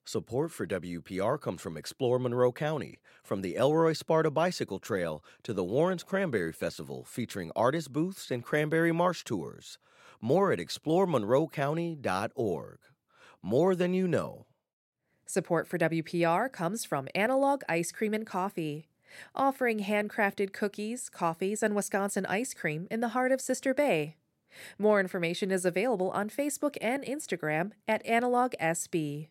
Support for WPR comes from Explore Monroe County, from the Elroy Sparta Bicycle Trail to the Warren's Cranberry Festival featuring artist booths and cranberry marsh tours. More at exploremonroecounty.org. More than you know. Support for WPR comes from Analog Ice Cream and Coffee, offering handcrafted cookies, coffees, and Wisconsin ice cream in the heart of Sister Bay. More information is available on Facebook and Instagram at AnalogSB.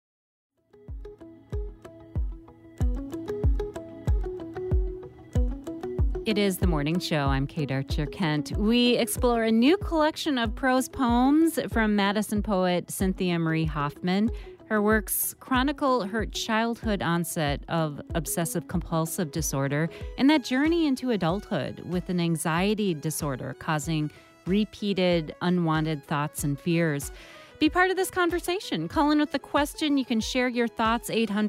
It is The Morning Show. I'm Kate Archer-Kent. We explore a new collection of prose poems from Madison poet Cynthia Marie Hoffman. Her works chronicle her childhood onset of obsessive-compulsive disorder and that journey into adulthood with an anxiety disorder causing repeated unwanted thoughts and fears. Be part of this conversation. Call in with a question. You can share your thoughts,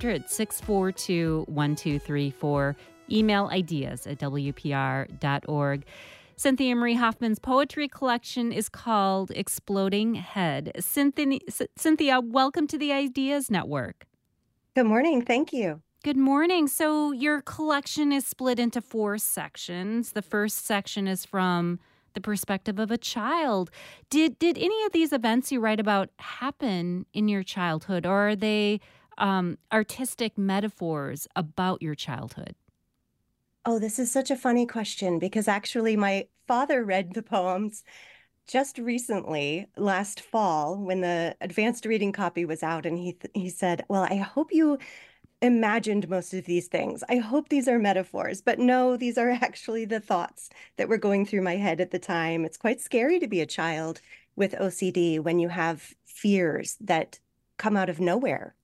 800-642-1234. Email ideas at WPR.org. Cynthia Marie Hoffman's poetry collection is called Exploding Head. Cynthia, welcome to the Ideas Network. Good morning. Thank you. Good morning. So your collection is split into 4 sections. The first section is from the perspective of a child. Did any of these events you write about happen in your childhood, or are they artistic metaphors about your childhood? Oh, this is such a funny question because actually my father read the poems just recently, last fall, when the advanced reading copy was out, and he said, "Well, I hope you imagined most of these things. I hope these are metaphors." But no, these are actually the thoughts that were going through my head at the time. It's quite scary to be a child with OCD when you have fears that come out of nowhere.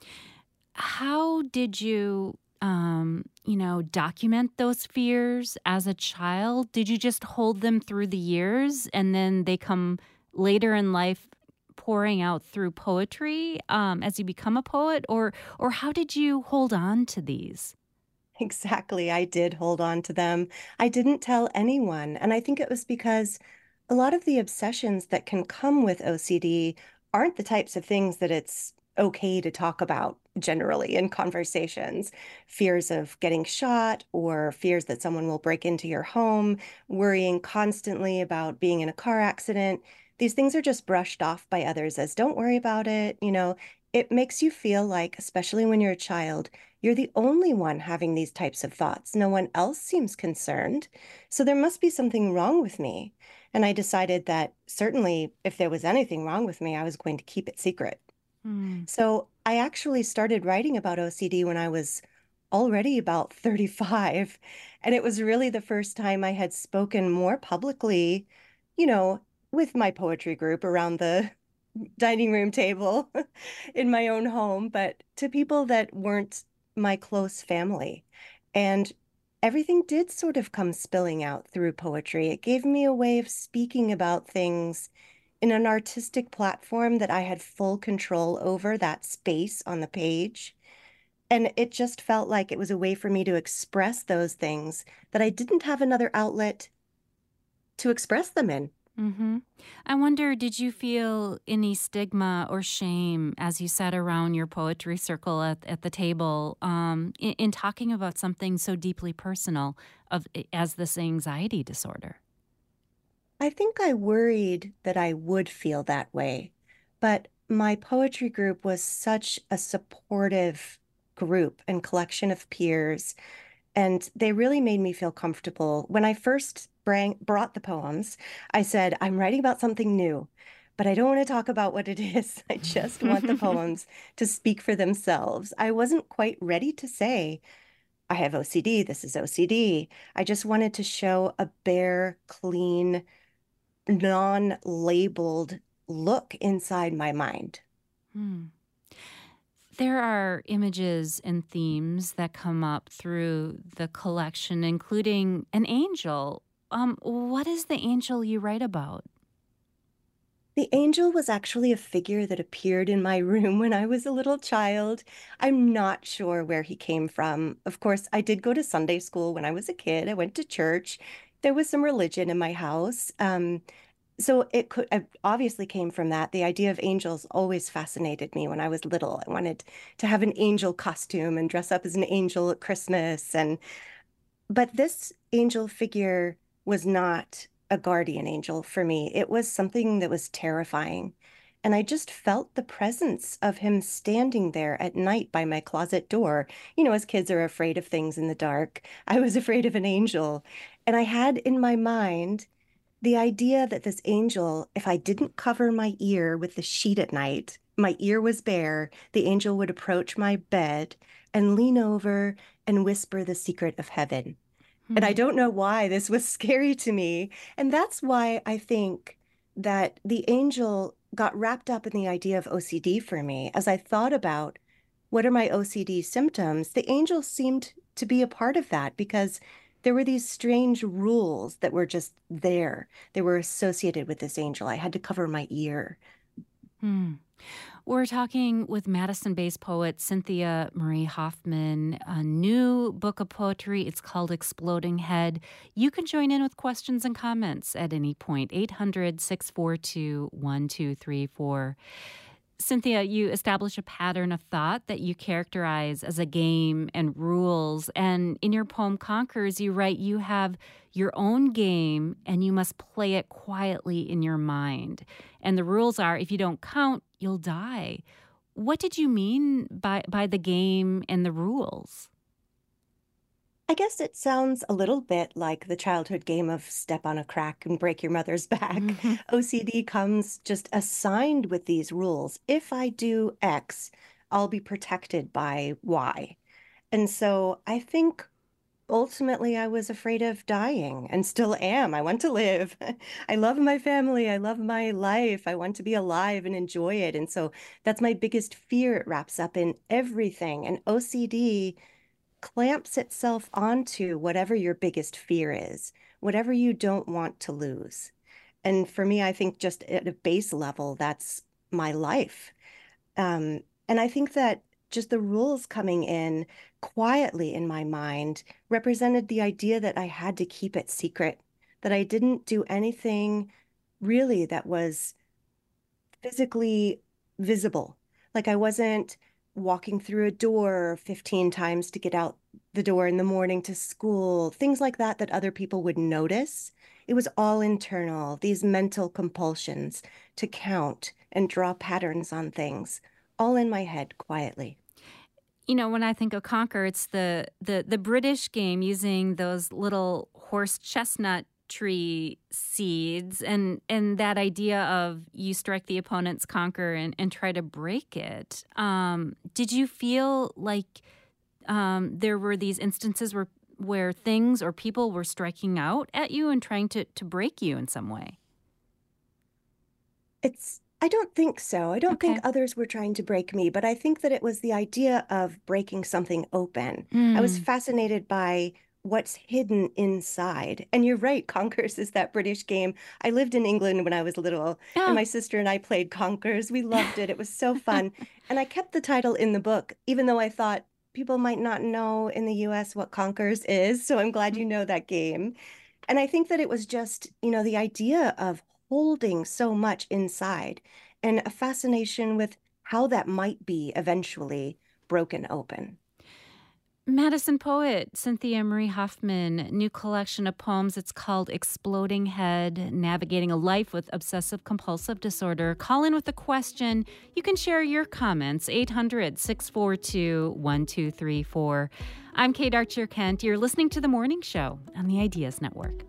How did you document those fears as a child? Did you just hold them through the years and then they come later in life pouring out through poetry as you become a poet? Or how did you hold on to these? Exactly. I did hold on to them. I didn't tell anyone. And I think it was because a lot of the obsessions that can come with OCD aren't the types of things that it's okay to talk about generally in conversations. Fears of getting shot or fears that someone will break into your home, worrying constantly about being in a car accident. These things are just brushed off by others as don't worry about it. It makes you feel like, especially when you're a child, you're the only one having these types of thoughts. No one else seems concerned. So there must be something wrong with me. And I decided that certainly if there was anything wrong with me, I was going to keep it secret. So I actually started writing about OCD when I was already about 35. And it was really the first time I had spoken more publicly, you know, with my poetry group around the dining room table in my own home, but to people that weren't my close family. And everything did sort of come spilling out through poetry. It gave me a way of speaking about things in an artistic platform that I had full control over, that space on the page. And it just felt like it was a way for me to express those things that I didn't have another outlet to express them in. Mm-hmm. I wonder, did you feel any stigma or shame as you sat around your poetry circle at the table in talking about something so deeply personal as this anxiety disorder? I think I worried that I would feel that way, but my poetry group was such a supportive group and collection of peers, and they really made me feel comfortable. When I first brought the poems, I said, "I'm writing about something new, but I don't want to talk about what it is. I just want the poems to speak for themselves." I wasn't quite ready to say, "I have OCD, this is OCD." I just wanted to show a bare, clean, non-labeled look inside my mind. Hmm. There are images and themes that come up through the collection, including an angel. What is the angel you write about? The angel was actually a figure that appeared in my room when I was a little child. I'm not sure where he came from. Of course, I did go to Sunday school when I was a kid. I went to church. There was some religion in my house. So it obviously came from that. The idea of angels always fascinated me when I was little. I wanted to have an angel costume and dress up as an angel at Christmas. But this angel figure was not a guardian angel for me. It was something that was terrifying. And I just felt the presence of him standing there at night by my closet door. As kids are afraid of things in the dark, I was afraid of an angel. And I had in my mind the idea that this angel, if I didn't cover my ear with the sheet at night, my ear was bare, the angel would approach my bed and lean over and whisper the secret of heaven. And I don't know why this was scary to me. And that's why I think that the angel got wrapped up in the idea of OCD for me. As I thought about what are my OCD symptoms, the angel seemed to be a part of that because there were these strange rules that were just there. They were associated with this angel. I had to cover my ear. We're talking with Madison-based poet Cynthia Marie Hoffman, a new book of poetry. It's called Exploding Head. You can join in with questions and comments at any point, 800-642-1234. Cynthia, you establish a pattern of thought that you characterize as a game and rules. And in your poem Conquers, you write you have your own game and you must play it quietly in your mind. And the rules are if you don't count, you'll die. What did you mean by the game and the rules? I guess it sounds a little bit like the childhood game of step on a crack and break your mother's back. OCD comes just assigned with these rules. If I do X, I'll be protected by Y. And so I think ultimately I was afraid of dying and still am. I want to live. I love my family. I love my life. I want to be alive and enjoy it. And so that's my biggest fear. It wraps up in everything. And OCD clamps itself onto whatever your biggest fear is, whatever you don't want to lose. And for me, I think just at a base level, that's my life. And I think that just the rules coming in quietly in my mind represented the idea that I had to keep it secret, that I didn't do anything really that was physically visible. Like I wasn't walking through a door 15 times to get out the door in the morning to school, things like that other people would notice. It was all internal, these mental compulsions to count and draw patterns on things, all in my head quietly. When I think of Conquer, it's the British game using those little horse chestnut tree seeds and that idea of you strike the opponent's conquer and try to break it. Did you feel like there were these instances where things or people were striking out at you and trying to break you in some way? I don't think so. I don't think others were trying to break me, but I think that it was the idea of breaking something open. I was fascinated by what's hidden inside. And you're right, Conkers is that British game. I lived in England when I was little, and my sister and I played Conkers. We loved it. It was so fun. And I kept the title in the book, even though I thought people might not know in the US what Conkers is. So I'm glad you know that game. And I think that it was just, the idea of holding so much inside and a fascination with how that might be eventually broken open. Madison poet Cynthia Marie Hoffman, new collection of poems. It's called Exploding Head, Navigating a Life with Obsessive-Compulsive Disorder. Call in with a question. You can share your comments, 800-642-1234. I'm Kate Archer-Kent. You're listening to The Morning Show on the Ideas Network.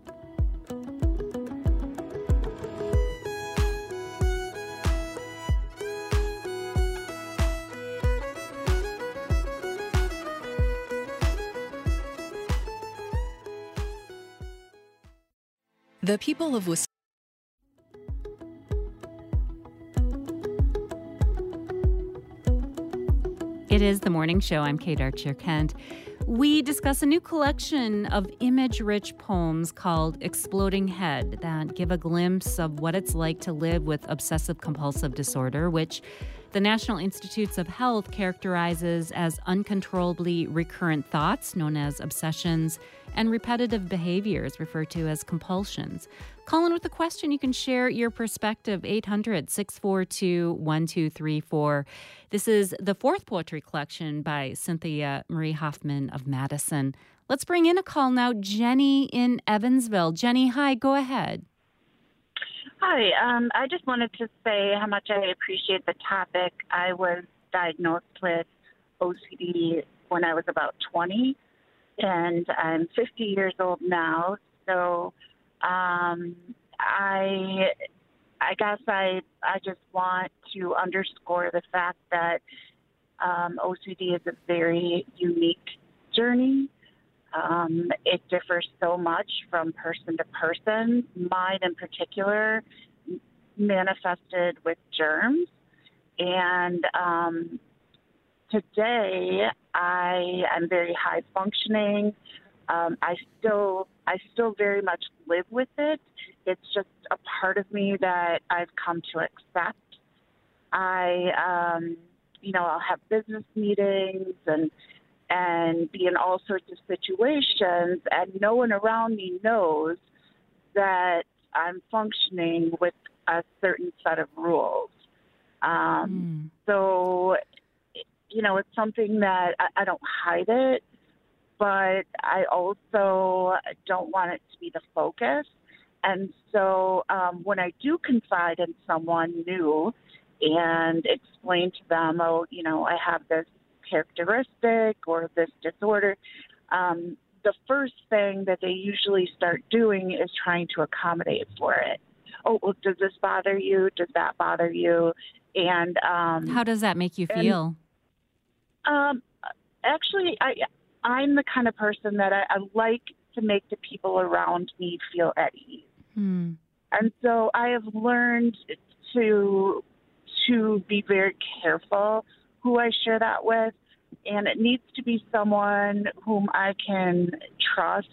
The people of Wisconsin. It is The Morning Show. I'm Kate Archer-Kent. We discuss a new collection of image-rich poems called Exploding Head that give a glimpse of what it's like to live with obsessive-compulsive disorder, which The National Institutes of Health characterizes as uncontrollably recurrent thoughts, known as obsessions, and repetitive behaviors, referred to as compulsions. Call in with a question. You can share your perspective, 800-642-1234. This is the fourth poetry collection by Cynthia Marie Hoffman of Madison. Let's bring in a call now. Jenny in Evansville. Jenny, hi, go ahead. Hi, I just wanted to say how much I appreciate the topic. I was diagnosed with OCD when I was about 20, and I'm 50 years old now. So I guess I just want to underscore the fact that OCD is a very unique journey. It differs so much from person to person. Mine in particular manifested with germs. And today I am very high functioning. I still very much live with it. It's just a part of me that I've come to accept. I'll have business meetings and be in all sorts of situations, and no one around me knows that I'm functioning with a certain set of rules. So, it's something that I don't hide it, but I also don't want it to be the focus. And so when I do confide in someone new and explain to them, I have this characteristic or this disorder, the first thing that they usually start doing is trying to accommodate for it. Oh, well, does this bother you? Does that bother you? And how does that make you feel? Actually, I'm the kind of person that I like to make the people around me feel at ease. And so I have learned to be very careful who I share that with, and it needs to be someone whom I can trust,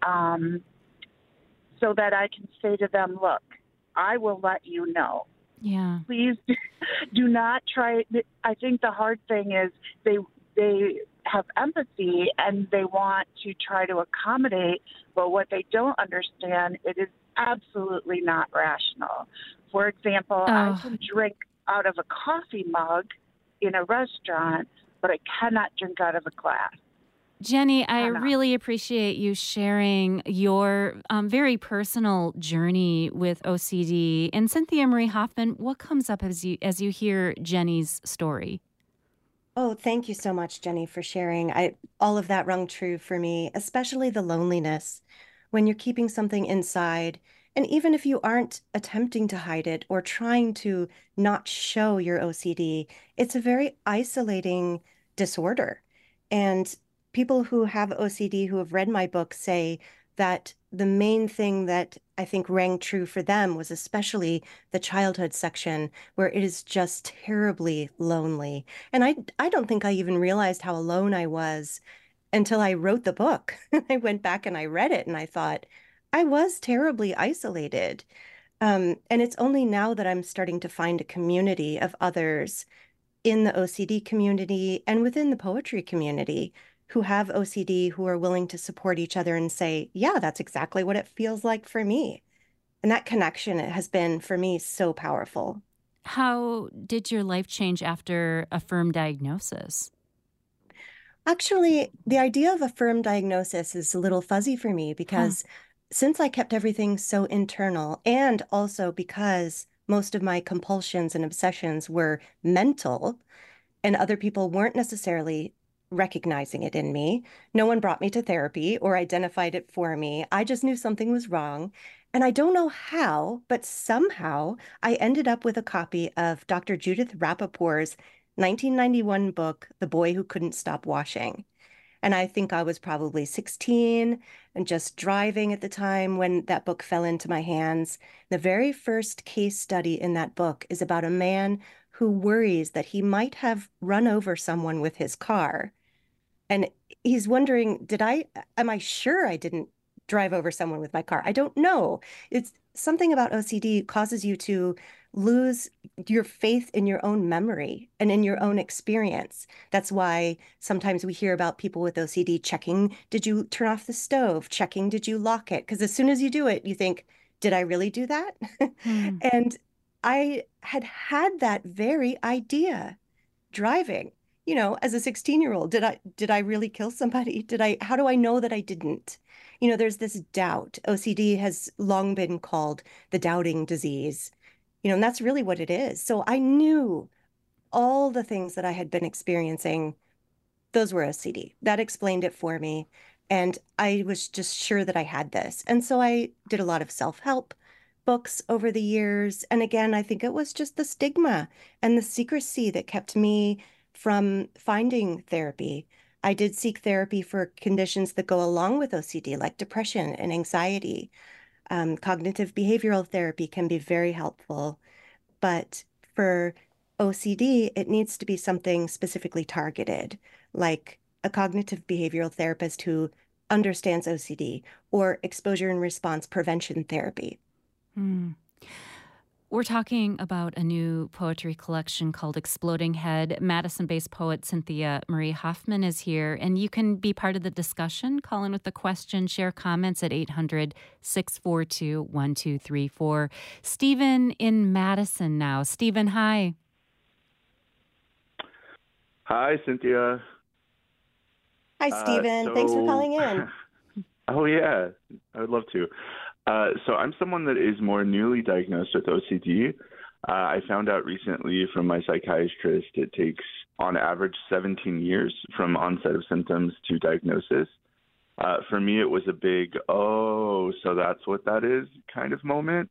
so that I can say to them, look, I will let you know. Yeah. Please do not try. I think the hard thing is they have empathy and they want to try to accommodate, but what they don't understand, it is absolutely not rational. For example, I can drink out of a coffee mug in a restaurant, but I cannot drink out of a glass. Jenny, I really appreciate you sharing your very personal journey with OCD. And Cynthia Marie Hoffman, what comes up as you hear Jenny's story? Oh, thank you so much, Jenny, for sharing. All of that rung true for me, especially the loneliness when you're keeping something inside. And even if you aren't attempting to hide it or trying to not show your OCD, it's a very isolating disorder. And people who have OCD who have read my book say that the main thing that I think rang true for them was especially the childhood section, where it is just terribly lonely. And I don't think I even realized how alone I was until I wrote the book. I went back and I read it and I thought, I was terribly isolated. And it's only now that I'm starting to find a community of others in the OCD community and within the poetry community who have OCD, who are willing to support each other and say, yeah, that's exactly what it feels like for me. And that connection has been, for me, so powerful. How did your life change after a firm diagnosis? Actually, the idea of a firm diagnosis is a little fuzzy for me because since I kept everything so internal, and also because most of my compulsions and obsessions were mental and other people weren't necessarily recognizing it in me, no one brought me to therapy or identified it for me. I just knew something was wrong. And I don't know how, but somehow I ended up with a copy of Dr. Judith Rappaport's 1991 book, The Boy Who Couldn't Stop Washing. And I think I was probably 16 and just driving at the time when that book fell into my hands. The very first case study in that book is about a man who worries that he might have run over someone with his car. And he's wondering, am I sure I didn't drive over someone with my car? I don't know. It's something about OCD causes you to lose your faith in your own memory and in your own experience. That's why sometimes we hear about people with OCD checking, did you turn off the stove? Checking, did you lock it? Because as soon as you do it, you think, did I really do that? Hmm. And I had that very idea driving, as a 16-year-old. Did I really kill somebody? How do I know that I didn't? There's this doubt. OCD has long been called the doubting disease, and that's really what it is. So I knew all the things that I had been experiencing, those were OCD. That explained it for me. And I was just sure that I had this. And so I did a lot of self-help books over the years. And again, I think it was just the stigma and the secrecy that kept me from finding therapy. I did seek therapy for conditions that go along with OCD, like depression and anxiety. Cognitive behavioral therapy can be very helpful. But for OCD, it needs to be something specifically targeted, like a cognitive behavioral therapist who understands OCD or exposure and response prevention therapy. Hmm. We're talking about a new poetry collection called Exploding Head. Madison-based poet Cynthia Marie Hoffman is here, and you can be part of the discussion. Call in with a question, share comments at 800-642-1234. Stephen in Madison now. Stephen, hi. Hi, Cynthia. Hi, Stephen. Thanks for calling in. Oh, yeah, I would love to. So I'm someone that is more newly diagnosed with OCD. I found out recently from my psychiatrist it takes, on average, 17 years from onset of symptoms to diagnosis. For me, it was a big, oh, so that's what that is kind of moment.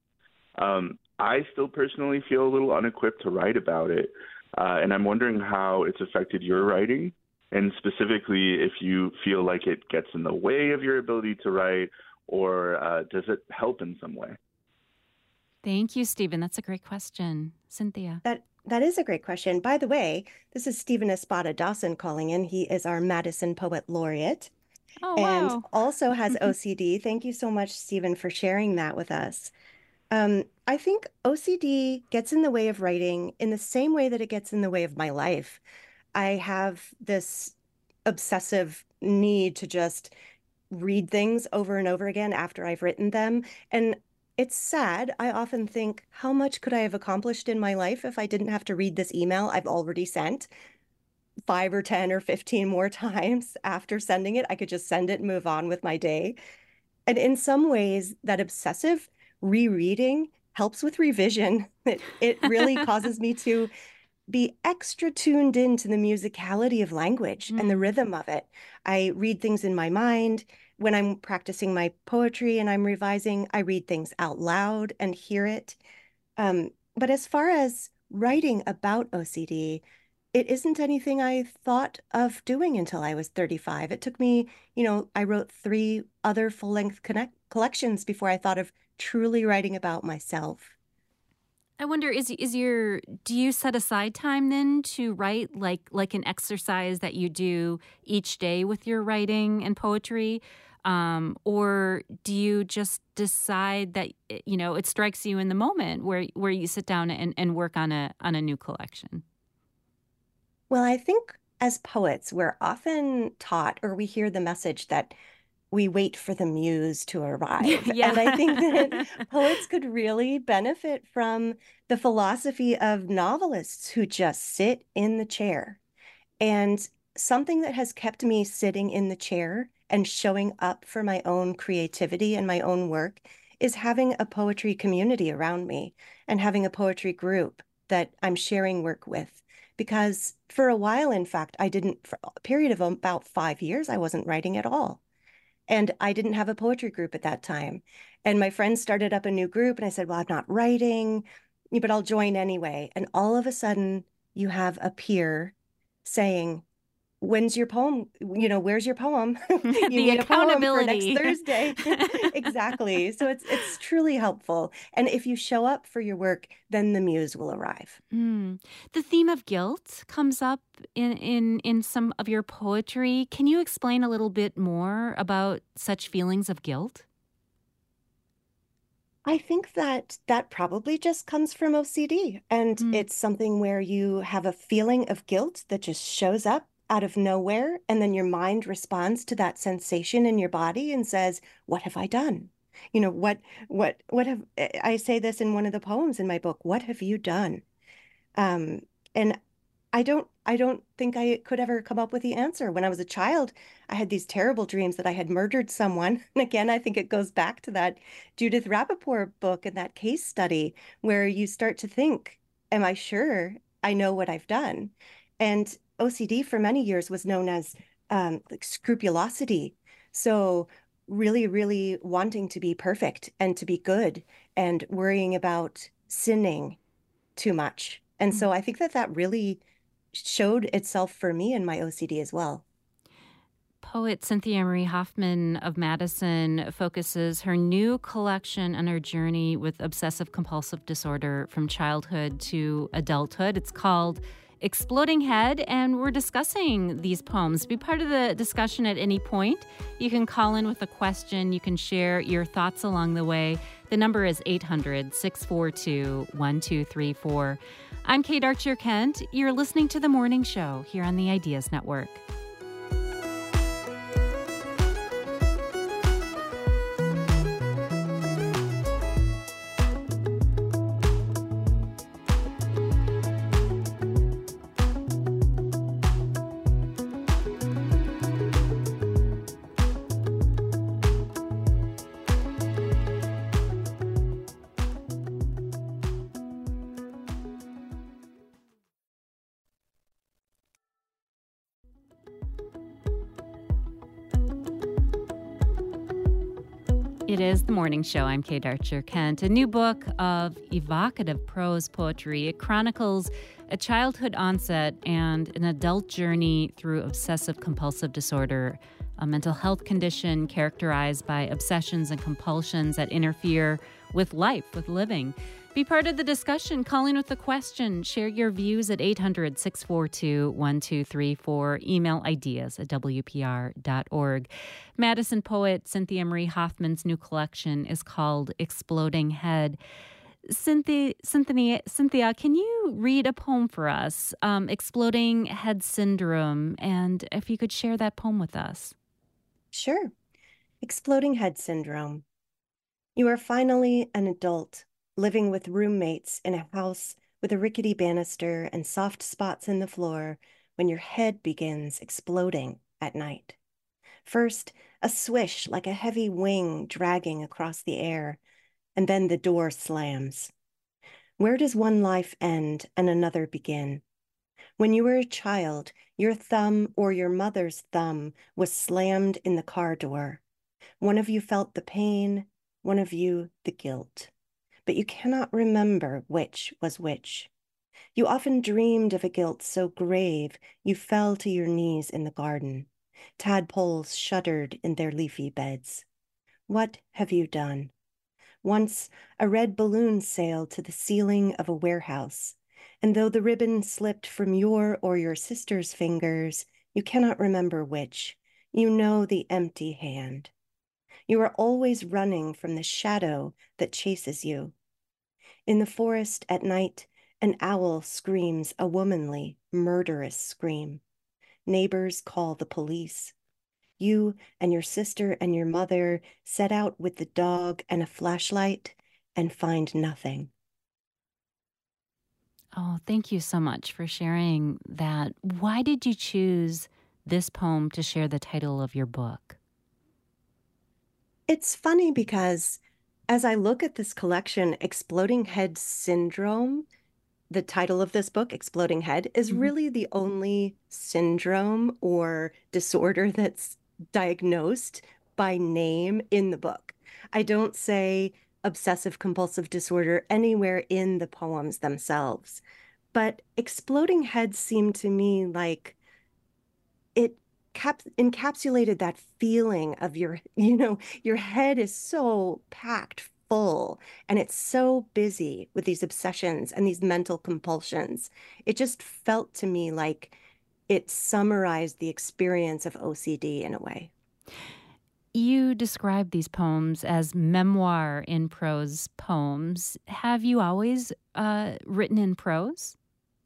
I still personally feel a little unequipped to write about it, and I'm wondering how it's affected your writing, and specifically if you feel like it gets in the way of your ability to write, or does it help in some way? Thank you, Stephen. That's a great question. Cynthia. That is a great question. By the way, this is Stephen Espada Dawson calling in. He is our Madison Poet Laureate Oh, and wow. also has OCD. Thank you so much, Stephen, for sharing that with us. I think OCD gets in the way of writing in the same way that it gets in the way of my life. I have this obsessive need to just read things over and over again after I've written them. And it's sad. I often think, how much could I have accomplished in my life if I didn't have to read this email I've already sent 5 or 10 or 15 more times after sending it? I could just send it and move on with my day. And in some ways, that obsessive rereading helps with revision. It really causes me to be extra tuned into the musicality of language and the rhythm of it. I read things in my mind. When I'm practicing my poetry and I'm revising, I read things out loud and hear it. But as far as writing about OCD, it isn't anything I thought of doing until I was 35. It took me, I wrote 3 other full-length collections before I thought of truly writing about myself. I wonder, do you set aside time then to write like an exercise that you do each day with your writing and poetry? Or do you just decide that, it strikes you in the moment where you sit down and work on a new collection? Well, I think as poets, we're often taught, or we hear the message that we wait for the muse to arrive. Yeah. And I think that poets could really benefit from the philosophy of novelists who just sit in the chair. And something that has kept me sitting in the chair and showing up for my own creativity and my own work is having a poetry community around me and having a poetry group that I'm sharing work with. Because for a while, in fact, for a period of about 5 years, I wasn't writing at all. And I didn't have a poetry group at that time. And my friends started up a new group, and I said, well, I'm not writing, but I'll join anyway. And all of a sudden, you have a peer saying, when's your poem? Where's your poem? You need a poem for next Thursday. Exactly. So it's truly helpful. And if you show up for your work, then the muse will arrive. The theme of guilt comes up in some of your poetry. Can you explain a little bit more about such feelings of guilt? I think that that probably just comes from OCD, and Mm. it's something where you have a feeling of guilt that just shows up out of nowhere, and then your mind responds to that sensation in your body and says, "What have I done?" What have I say this in one of the poems in my book, "What have you done?" Um, and I don't think I could ever come up with the answer. When I was a child, I had these terrible dreams that I had murdered someone. And again, I think it goes back to that Judith Rappaport book and that case study where you start to think, am I sure I know what I've done? And OCD for many years was known as like scrupulosity. So really, really wanting to be perfect and to be good and worrying about sinning too much. And Mm. so I think that that really showed itself for me in my OCD as well. Poet Cynthia Marie Hoffman of Madison focuses her new collection on her journey with obsessive compulsive disorder from childhood to adulthood. It's called Exploding Head, and we're discussing these poems. Be part of the discussion at any point. You can call in with a question. You can share your thoughts along the way. The number is 800-642-1234. I'm Kate Archer Kent. You're listening to The Morning Show here on the Ideas Network. It is The Morning Show. I'm Kate Archer Kent. A new book of evocative prose poetry. It chronicles a childhood onset and an adult journey through obsessive compulsive disorder, a mental health condition characterized by obsessions and compulsions that interfere with life, with living. Be part of the discussion. Call in with a question. Share your views at 800-642-1234. Email ideas@wpr.org. Madison poet Cynthia Marie Hoffman's new collection is called Exploding Head. Cynthia, can you read a poem for us, Exploding Head Syndrome, and if you could share that poem with us? Sure. Exploding Head Syndrome. You are finally an adult, living with roommates in a house with a rickety banister and soft spots in the floor when your head begins exploding at night. First, a swish like a heavy wing dragging across the air, and then the door slams. Where does one life end and another begin? When you were a child, your thumb or your mother's thumb was slammed in the car door. One of you felt the pain, one of you the guilt, but you cannot remember which was which. You often dreamed of a guilt so grave you fell to your knees in the garden. Tadpoles shuddered in their leafy beds. What have you done? Once, a red balloon sailed to the ceiling of a warehouse, and though the ribbon slipped from your or your sister's fingers, you cannot remember which. You know the empty hand. You are always running from the shadow that chases you. In the forest at night, an owl screams a womanly, murderous scream. Neighbors call the police. You and your sister and your mother set out with the dog and a flashlight and find nothing. Oh, thank you so much for sharing that. Why did you choose this poem to share the title of your book? It's funny because as I look at this collection, Exploding Head Syndrome, the title of this book, Exploding Head, is really the only syndrome or disorder that's diagnosed by name in the book. I don't say obsessive compulsive disorder anywhere in the poems themselves, but Exploding Head seemed to me like it encapsulated that feeling of your head is so packed full and it's so busy with these obsessions and these mental compulsions. It just felt to me like it summarized the experience of OCD in a way. You describe these poems as memoir in prose poems. Have you always written in prose?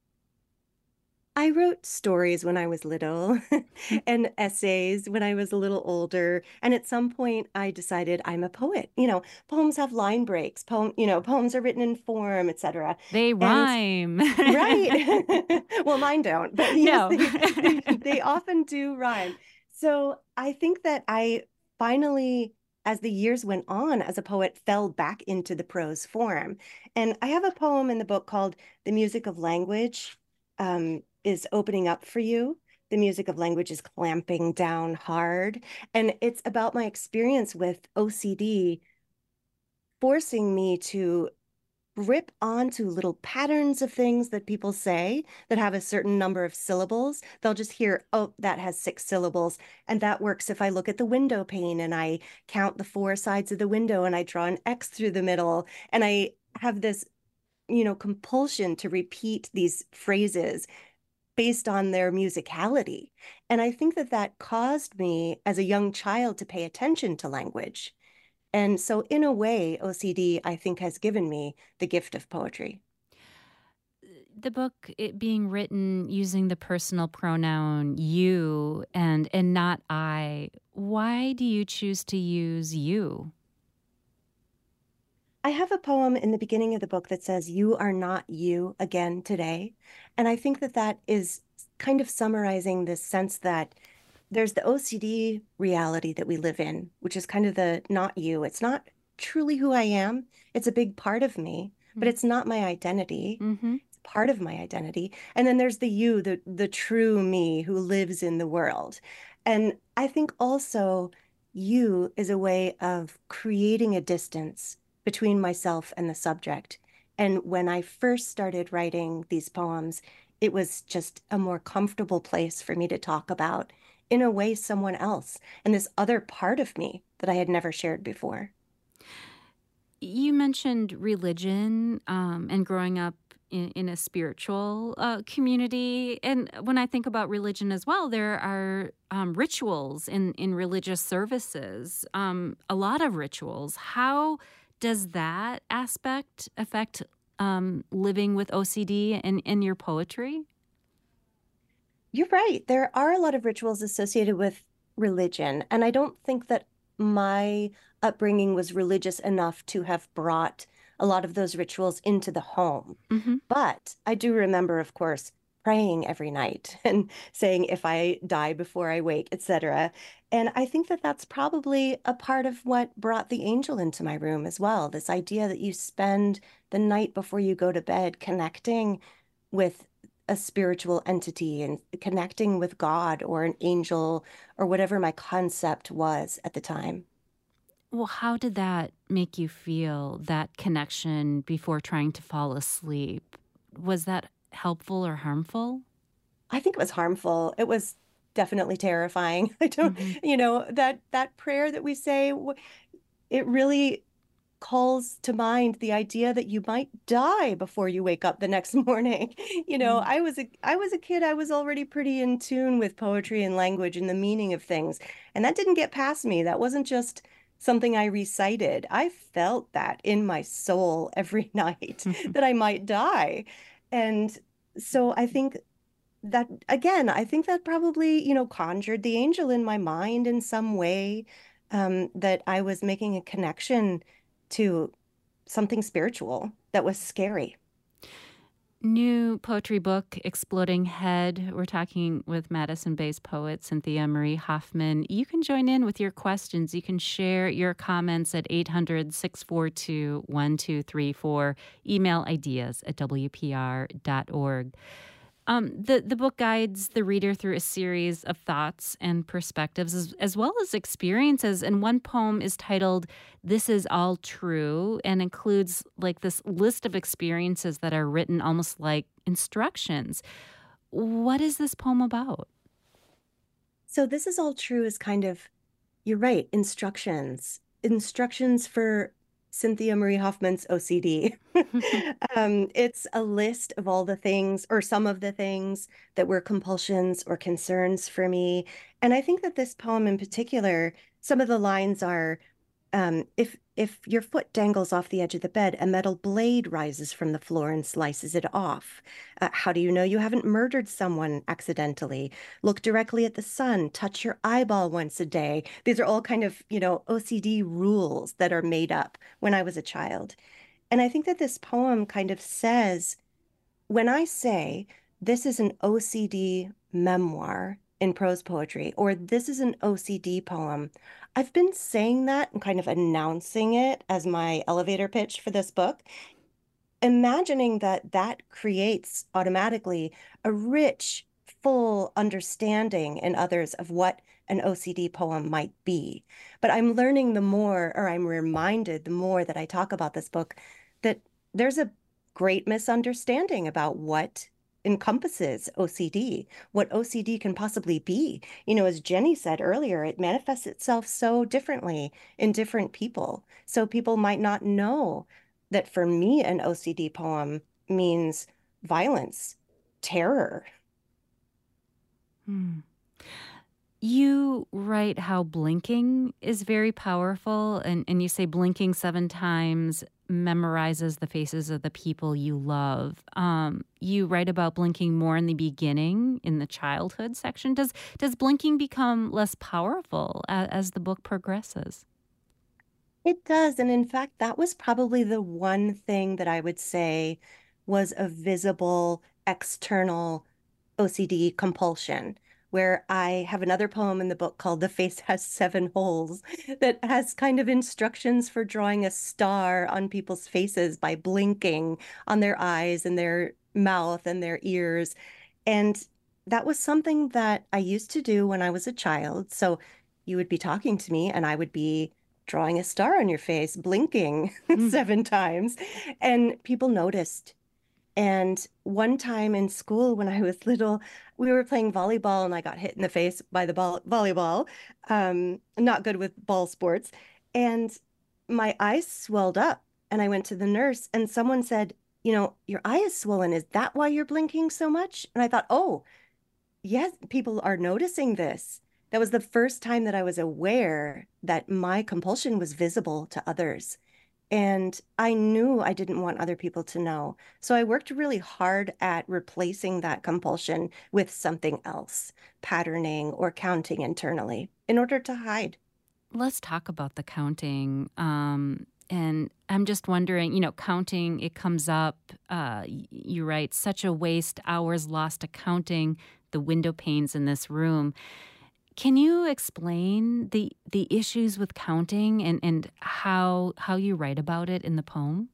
I wrote stories when I was little and essays when I was a little older. And at some point I decided I'm a poet. Poems have line breaks, poems are written in form, etc. They And rhyme. right. Well, mine don't, but yes, No. they often do rhyme. So I think that I finally, as the years went on as a poet, fell back into the prose form. And I have a poem in the book called The Music of Language is Opening Up for You. The music of language is clamping down hard. And it's about my experience with OCD forcing me to grip onto little patterns of things that people say that have a certain number of syllables. They'll just hear, oh, that has 6 syllables. And that works if I look at the window pane and I count the 4 sides of the window and I draw an X through the middle. And I have this, compulsion to repeat these phrases based on their musicality. And I think that that caused me as a young child to pay attention to language. And so, in a way, OCD, I think, has given me the gift of poetry. The book, it being written using the personal pronoun you and not I, why do you choose to use you? I have a poem in the beginning of the book that says, "You are not you again today." And I think that that is kind of summarizing this sense that there's the OCD reality that we live in, which is kind of the not you. It's not truly who I am. It's a big part of me, but it's not my identity. Mm-hmm. It's part of my identity. And then there's the you, the true me who lives in the world. And I think also you is a way of creating a distance between myself and the subject. And when I first started writing these poems, it was just a more comfortable place for me to talk about, in a way, someone else and this other part of me that I had never shared before. You mentioned religion and growing up in a spiritual community. And when I think about religion as well, there are rituals in religious services, a lot of rituals. How does that aspect affect living with OCD and in your poetry? You're right. There are a lot of rituals associated with religion. And I don't think that my upbringing was religious enough to have brought a lot of those rituals into the home. Mm-hmm. But I do remember, of course, praying every night and saying, if I die before I wake, etc. And I think that that's probably a part of what brought the angel into my room as well. This idea that you spend the night before you go to bed connecting with a spiritual entity and connecting with God or an angel or whatever my concept was at the time. Well, how did that make you feel, that connection before trying to fall asleep? Was that helpful or harmful? I think it was harmful. It was definitely terrifying. I don't, that prayer that we say, it really calls to mind the idea that you might die before you wake up the next morning. I was a kid. I was already pretty in tune with poetry and language and the meaning of things, and that didn't get past me. That wasn't just something I recited. I felt that in my soul every night that I might die. And so I think that, again, I think that probably, conjured the angel in my mind in some way, that I was making a connection to something spiritual that was scary. New poetry book, Exploding Head. We're talking with Madison-based poet Cynthia Marie Hoffman. You can join in with your questions. You can share your comments at 800-642-1234. Email ideas@wpr.org. The book guides the reader through a series of thoughts and perspectives as well as experiences. And one poem is titled, "This Is All True," and includes like this list of experiences that are written almost like instructions. What is this poem about? So This Is All True is kind of, you're right, instructions for Cynthia Marie Hoffman's OCD. It's a list of all the things, or some of the things, that were compulsions or concerns for me. And I think that this poem in particular Some of the lines are, if your foot dangles off the edge of the bed, a metal blade rises from the floor and slices it off. How do you know you haven't murdered someone accidentally? Look directly at the sun. Touch your eyeball once a day. These are all kind of, OCD rules that are made up when I was a child. And I think that this poem kind of says, when I say this is an OCD memoir in prose poetry, or this is an OCD poem, I've been saying that and kind of announcing it as my elevator pitch for this book, imagining that that creates automatically a rich, full understanding in others of what an OCD poem might be. But I'm learning the more, or I'm reminded the more that I talk about this book, that there's a great misunderstanding about what encompasses OCD, what OCD can possibly be. As Jenny said earlier, it manifests itself so differently in different people. So people might not know that for me, an OCD poem means violence, terror. You write how blinking is very powerful, and you say blinking 7 times memorizes the faces of the people you love. You write about blinking more in the beginning, in the childhood section. Does blinking become less powerful as the book progresses? It does. And in fact, that was probably the one thing that I would say was a visible external OCD compulsion, where I have another poem in the book called The Face Has 7 Holes that has kind of instructions for drawing a star on people's faces by blinking on their eyes and their mouth and their ears. And that was something that I used to do when I was a child. So you would be talking to me and I would be drawing a star on your face, blinking 7 times, and people noticed. And one time in school when I was little, we were playing volleyball and I got hit in the face by the volleyball. Not good with ball sports. And my eyes swelled up and I went to the nurse and someone said, your eye is swollen. Is that why you're blinking so much? And I thought, oh, yes, people are noticing this. That was the first time that I was aware that my compulsion was visible to others. And I knew I didn't want other people to know. So I worked really hard at replacing that compulsion with something else, patterning or counting internally, in order to hide. Let's talk about the counting. And I'm just wondering, counting, it comes up, you write, such a waste, hours lost to counting the window panes in this room. Can you explain the issues with counting and how you write about it in the poem?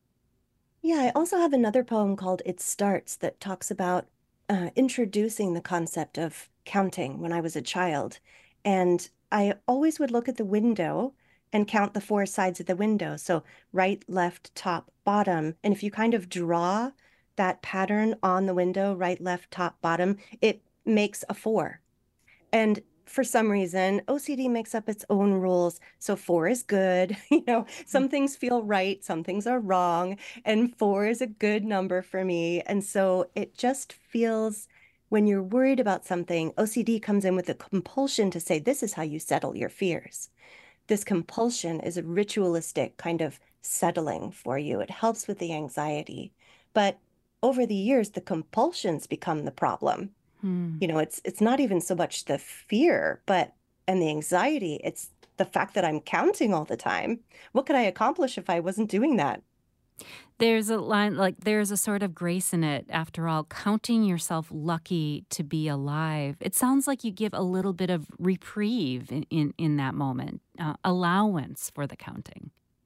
Yeah, I also have another poem called It Starts that talks about introducing the concept of counting when I was a child. And I always would look at the window and count the 4 sides of the window. So right, left, top, bottom. And if you kind of draw that pattern on the window, right, left, top, bottom, it makes a 4. And for some reason, OCD makes up its own rules. So 4 is good. Some things feel right, some things are wrong, and 4 is a good number for me. And so it just feels, when you're worried about something, OCD comes in with a compulsion to say, this is how you settle your fears. This compulsion is a ritualistic kind of settling for you. It helps with the anxiety. But over the years, the compulsions become the problem. It's not even so much the fear, and the anxiety. It's the fact that I'm counting all the time. What could I accomplish if I wasn't doing that? There's a line, like, there's a sort of grace in it, after all, counting yourself lucky to be alive. It sounds like you give a little bit of reprieve in that moment, allowance for the counting.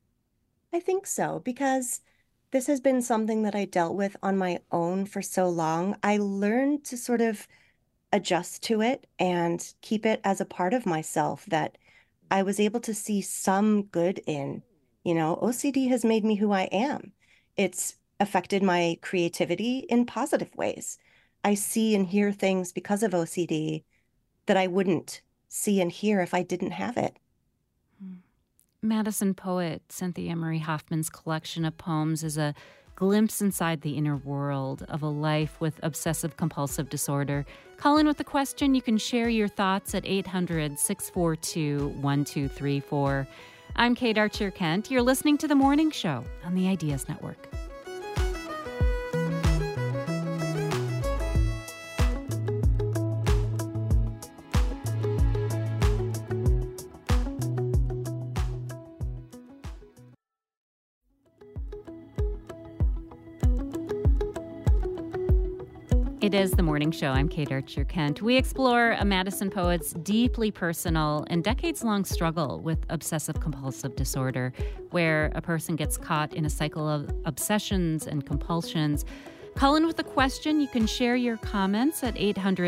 I think so, because this has been something that I dealt with on my own for so long. I learned to sort of adjust to it and keep it as a part of myself that I was able to see some good in. OCD has made me who I am. It's affected my creativity in positive ways. I see and hear things because of OCD that I wouldn't see and hear if I didn't have it. Madison poet Cynthia Marie Hoffman's collection of poems is a glimpse inside the inner world of a life with obsessive-compulsive disorder. Call in with a question. You can share your thoughts at 800-642-1234. I'm Kate Archer-Kent. You're listening to The Morning Show on the Ideas Network. It is The Morning Show. I'm Kate Archer-Kent. We explore a Madison poet's deeply personal and decades-long struggle with obsessive-compulsive disorder, where a person gets caught in a cycle of obsessions and compulsions. Call in with a question. You can share your comments at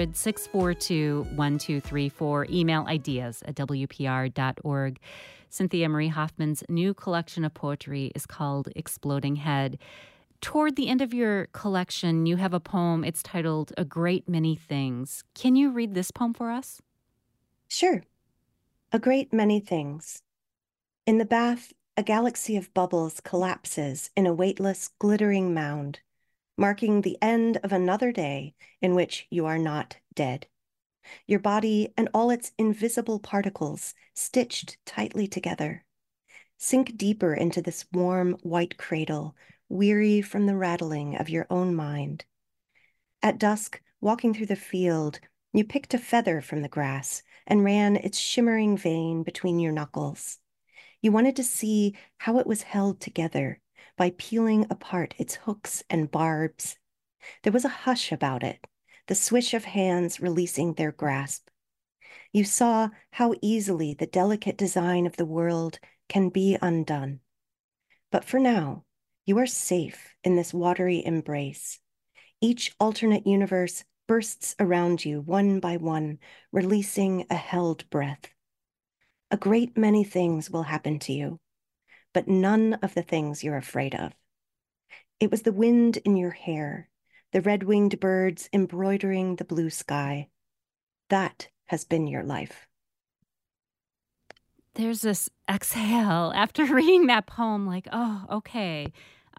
800-642-1234. Email ideas@wpr.org. Cynthia Marie Hoffman's new collection of poetry is called Exploding Head. Toward the end of your collection, you have a poem. It's titled A Great Many Things. Can you read this poem for us? Sure. A great many things. In the bath, a galaxy of bubbles collapses in a weightless, glittering mound, marking the end of another day in which you are not dead. Your body and all its invisible particles stitched tightly together. Sink deeper into this warm, white cradle, weary from the rattling of your own mind. At dusk, walking through the field, you picked a feather from the grass and ran its shimmering vein between your knuckles. You wanted to see how it was held together by peeling apart its hooks and barbs. There was a hush about it, the swish of hands releasing their grasp. You saw how easily the delicate design of the world can be undone. But for now, you are safe in this watery embrace. Each alternate universe bursts around you one by one, releasing a held breath. A great many things will happen to you, but none of the things you're afraid of. It was the wind in your hair, the red-winged birds embroidering the blue sky. That has been your life. There's this exhale after reading that poem, like, oh, okay.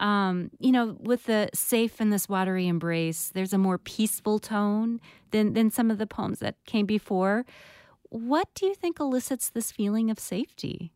With the safe in this watery embrace, there's a more peaceful tone than some of the poems that came before. What do you think elicits this feeling of safety?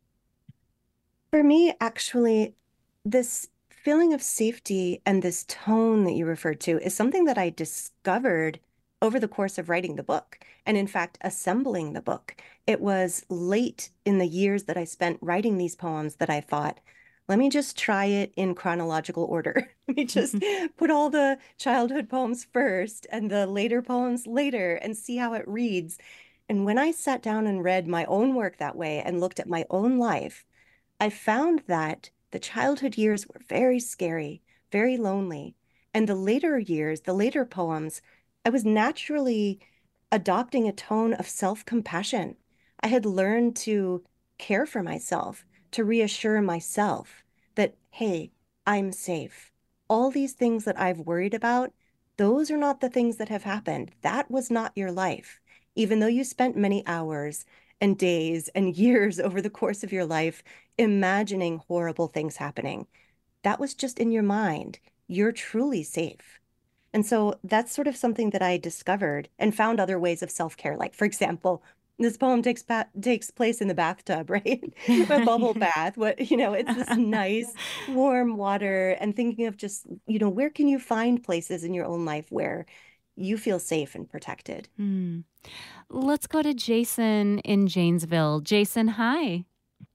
For me, actually, this feeling of safety and this tone that you referred to is something that I discovered over the course of writing the book, and in fact, assembling the book. It was late in the years that I spent writing these poems that I thought, let me just try it in chronological order. Let me just put all the childhood poems first and the later poems later and see how it reads. And when I sat down and read my own work that way and looked at my own life, I found that the childhood years were very scary, very lonely. And the later years, the later poems, I was naturally adopting a tone of self-compassion. I had learned to care for myself, to reassure myself that, hey, I'm safe. All these things that I've worried about, those are not the things that have happened. That was not your life. Even though you spent many hours and days and years over the course of your life imagining horrible things happening, that was just in your mind. You're truly safe. And so that's sort of something that I discovered and found other ways of self-care. Like, for example, this poem takes place in the bathtub, right? A bubble bath. It's this nice, warm water, and thinking of just, where can you find places in your own life where you feel safe and protected? Let's go to Jason in Janesville. Jason, hi.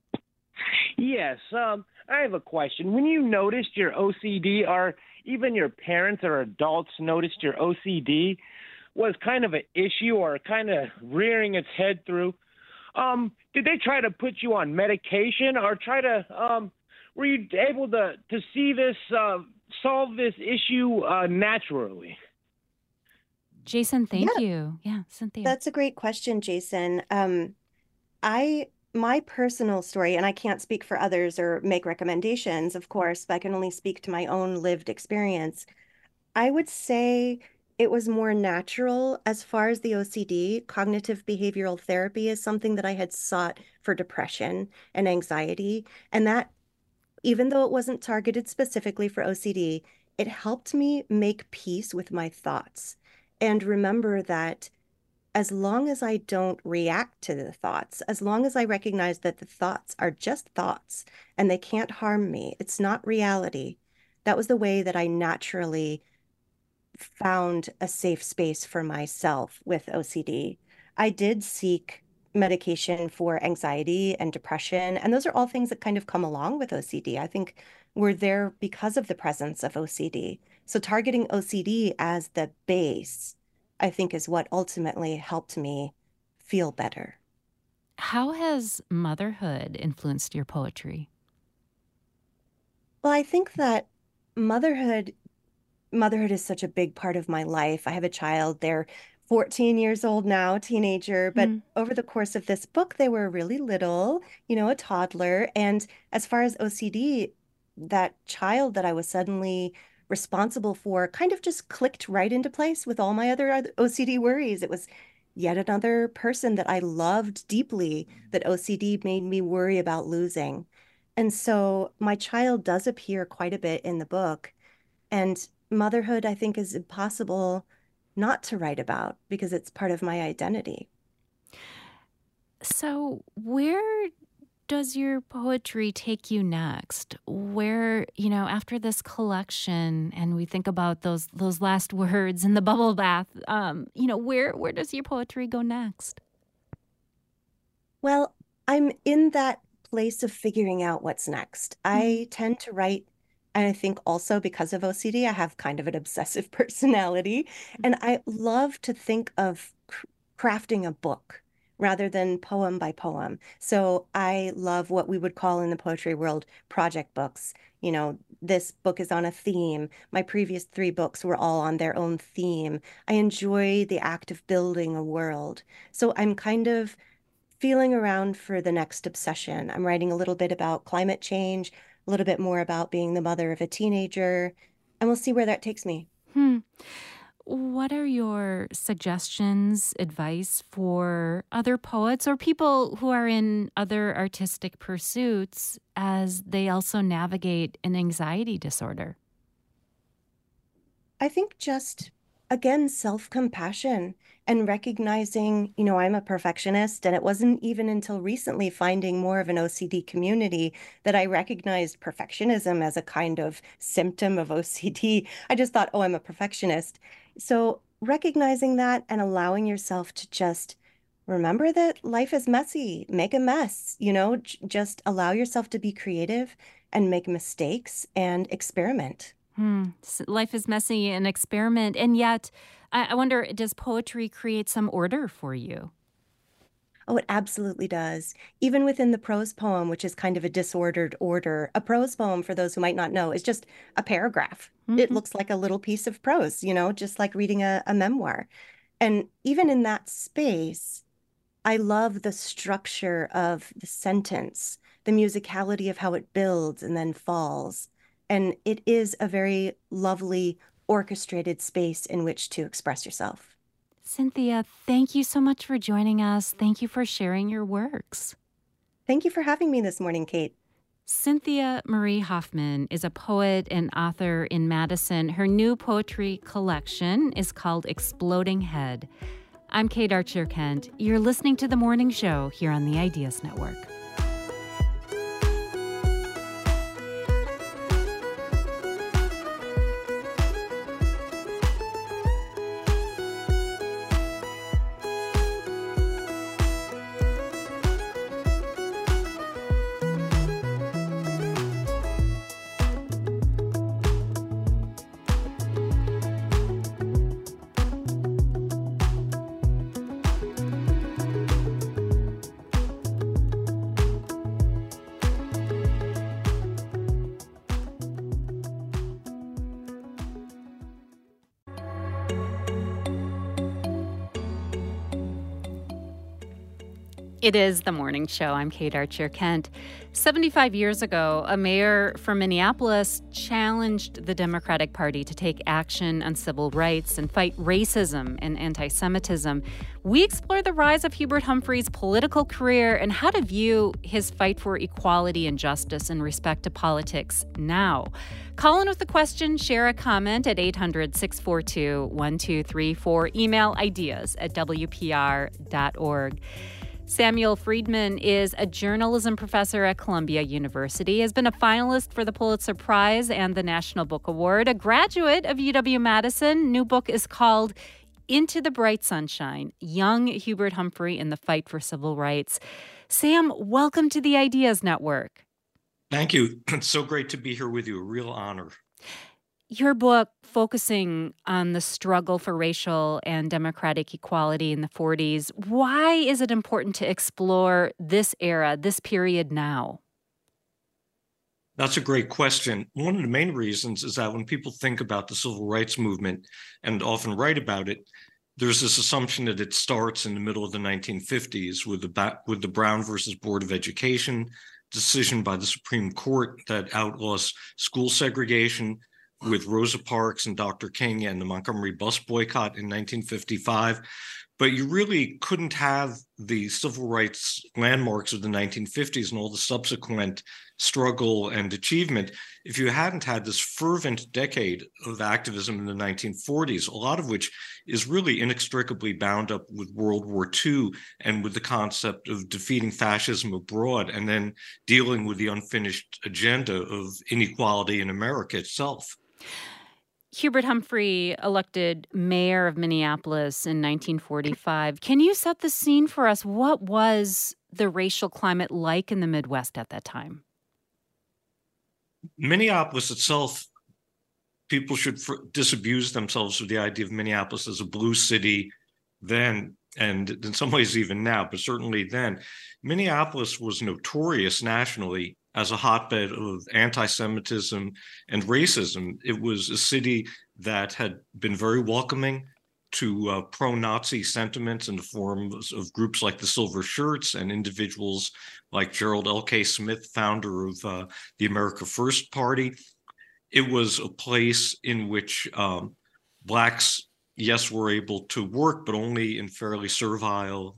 Yes, I have a question. When you noticed your OCD, or even your parents or adults noticed your OCD was kind of an issue or kind of rearing its head through, did they try to put you on medication or were you able to see this, solve this issue naturally? Jason, thank you. Yeah, Cynthia. That's a great question, Jason. My personal story, and I can't speak for others or make recommendations, of course, but I can only speak to my own lived experience. I would say it was more natural as far as the OCD. Cognitive behavioral therapy is something that I had sought for depression and anxiety, and that Even though it wasn't targeted specifically for OCD, it helped me make peace with my thoughts and remember that as long as I don't react to the thoughts, as long as I recognize that the thoughts are just thoughts and they can't harm me, it's not reality. That was the way that I naturally found a safe space for myself with OCD. I did seek medication for anxiety and depression, and those are all things that kind of come along with OCD. I think we're there because of the presence of OCD. So targeting OCD as the base, I think, is what ultimately helped me feel better. How has motherhood influenced your poetry? Well, I think that motherhood motherhood is such a big part of my life. I have a child. They're 14 years old now, teenager, but over the course of this book, they were really little, a toddler. And as far as OCD, that child that I was suddenly responsible for kind of just clicked right into place with all my other OCD worries. It was yet another person that I loved deeply that OCD made me worry about losing. And so my child does appear quite a bit in the book. And motherhood, I think, is impossible not to write about because it's part of my identity. So where does your poetry take you next? Where, after this collection and we think about those last words in the bubble bath, where does your poetry go next? Well, I'm in that place of figuring out what's next. I tend to write, and I think also because of OCD, I have kind of an obsessive personality, and I love to think of crafting a book rather than poem by poem. So I love what we would call in the poetry world project books. This book is on a theme. My previous 3 books were all on their own theme. I enjoy the act of building a world. So I'm kind of feeling around for the next obsession. I'm writing a little bit about climate change, a little bit more about being the mother of a teenager, and we'll see where that takes me. What are your suggestions, advice for other poets or people who are in other artistic pursuits as they also navigate an anxiety disorder? I think just, again, self-compassion and recognizing, I'm a perfectionist, and it wasn't even until recently finding more of an OCD community that I recognized perfectionism as a kind of symptom of OCD. I just thought, oh, I'm a perfectionist. So recognizing that and allowing yourself to just remember that life is messy, make a mess, just allow yourself to be creative and make mistakes and experiment. Life is messy and experiment. And yet, I wonder, does poetry create some order for you? Oh, it absolutely does. Even within the prose poem, which is kind of a disordered order, a prose poem, for those who might not know, is just a paragraph. It looks like a little piece of prose, just like reading a memoir. And even in that space, I love the structure of the sentence, the musicality of how it builds and then falls. And it is a very lovely, orchestrated space in which to express yourself. Cynthia, thank you so much for joining us. Thank you for sharing your works. Thank you for having me this morning, Kate. Cynthia Marie Hoffman is a poet and author in Madison. Her new poetry collection is called Exploding Head. I'm Kate Archer-Kent. You're listening to The Morning Show here on the Ideas Network. It is The Morning Show. I'm Kate Archer-Kent. 75 years ago, a mayor from Minneapolis challenged the Democratic Party to take action on civil rights and fight racism and anti-Semitism. We explore the rise of Hubert Humphrey's political career and how to view his fight for equality and justice in respect to politics now. Call in with a question, share a comment at 800-642-1234. Email ideas@wpr.org. Samuel Friedman is a journalism professor at Columbia University, has been a finalist for the Pulitzer Prize and the National Book Award, a graduate of UW-Madison. New book is called Into the Bright Sunshine, Young Hubert Humphrey in the Fight for Civil Rights. Sam, welcome to the Ideas Network. Thank you. It's so great to be here with you. A real honor. Your book focusing on the struggle for racial and democratic equality in the 40s. Why is it important to explore this era, this period now? That's a great question. One of the main reasons is that when people think about the civil rights movement and often write about it, there's this assumption that it starts in the middle of the 1950s with the Brown versus Board of Education decision by the Supreme Court that outlaws school segregation, with Rosa Parks and Dr. King and the Montgomery bus boycott in 1955. But you really couldn't have the civil rights landmarks of the 1950s and all the subsequent struggle and achievement if you hadn't had this fervent decade of activism in the 1940s, a lot of which is really inextricably bound up with World War II and with the concept of defeating fascism abroad and then dealing with the unfinished agenda of inequality in America itself. Hubert Humphrey, elected mayor of Minneapolis in 1945. Can you set the scene for us? What was the racial climate like in the Midwest at that time? Minneapolis itself, people should disabuse themselves of the idea of Minneapolis as a blue city then, and in some ways even now, but certainly then. Minneapolis was notorious nationally as a hotbed of anti-Semitism and racism. It was a city that had been very welcoming to pro-Nazi sentiments in the form of groups like the Silver Shirts and individuals like Gerald L.K. Smith, founder of the America First Party. It was a place in which Blacks, yes, were able to work, but only in fairly servile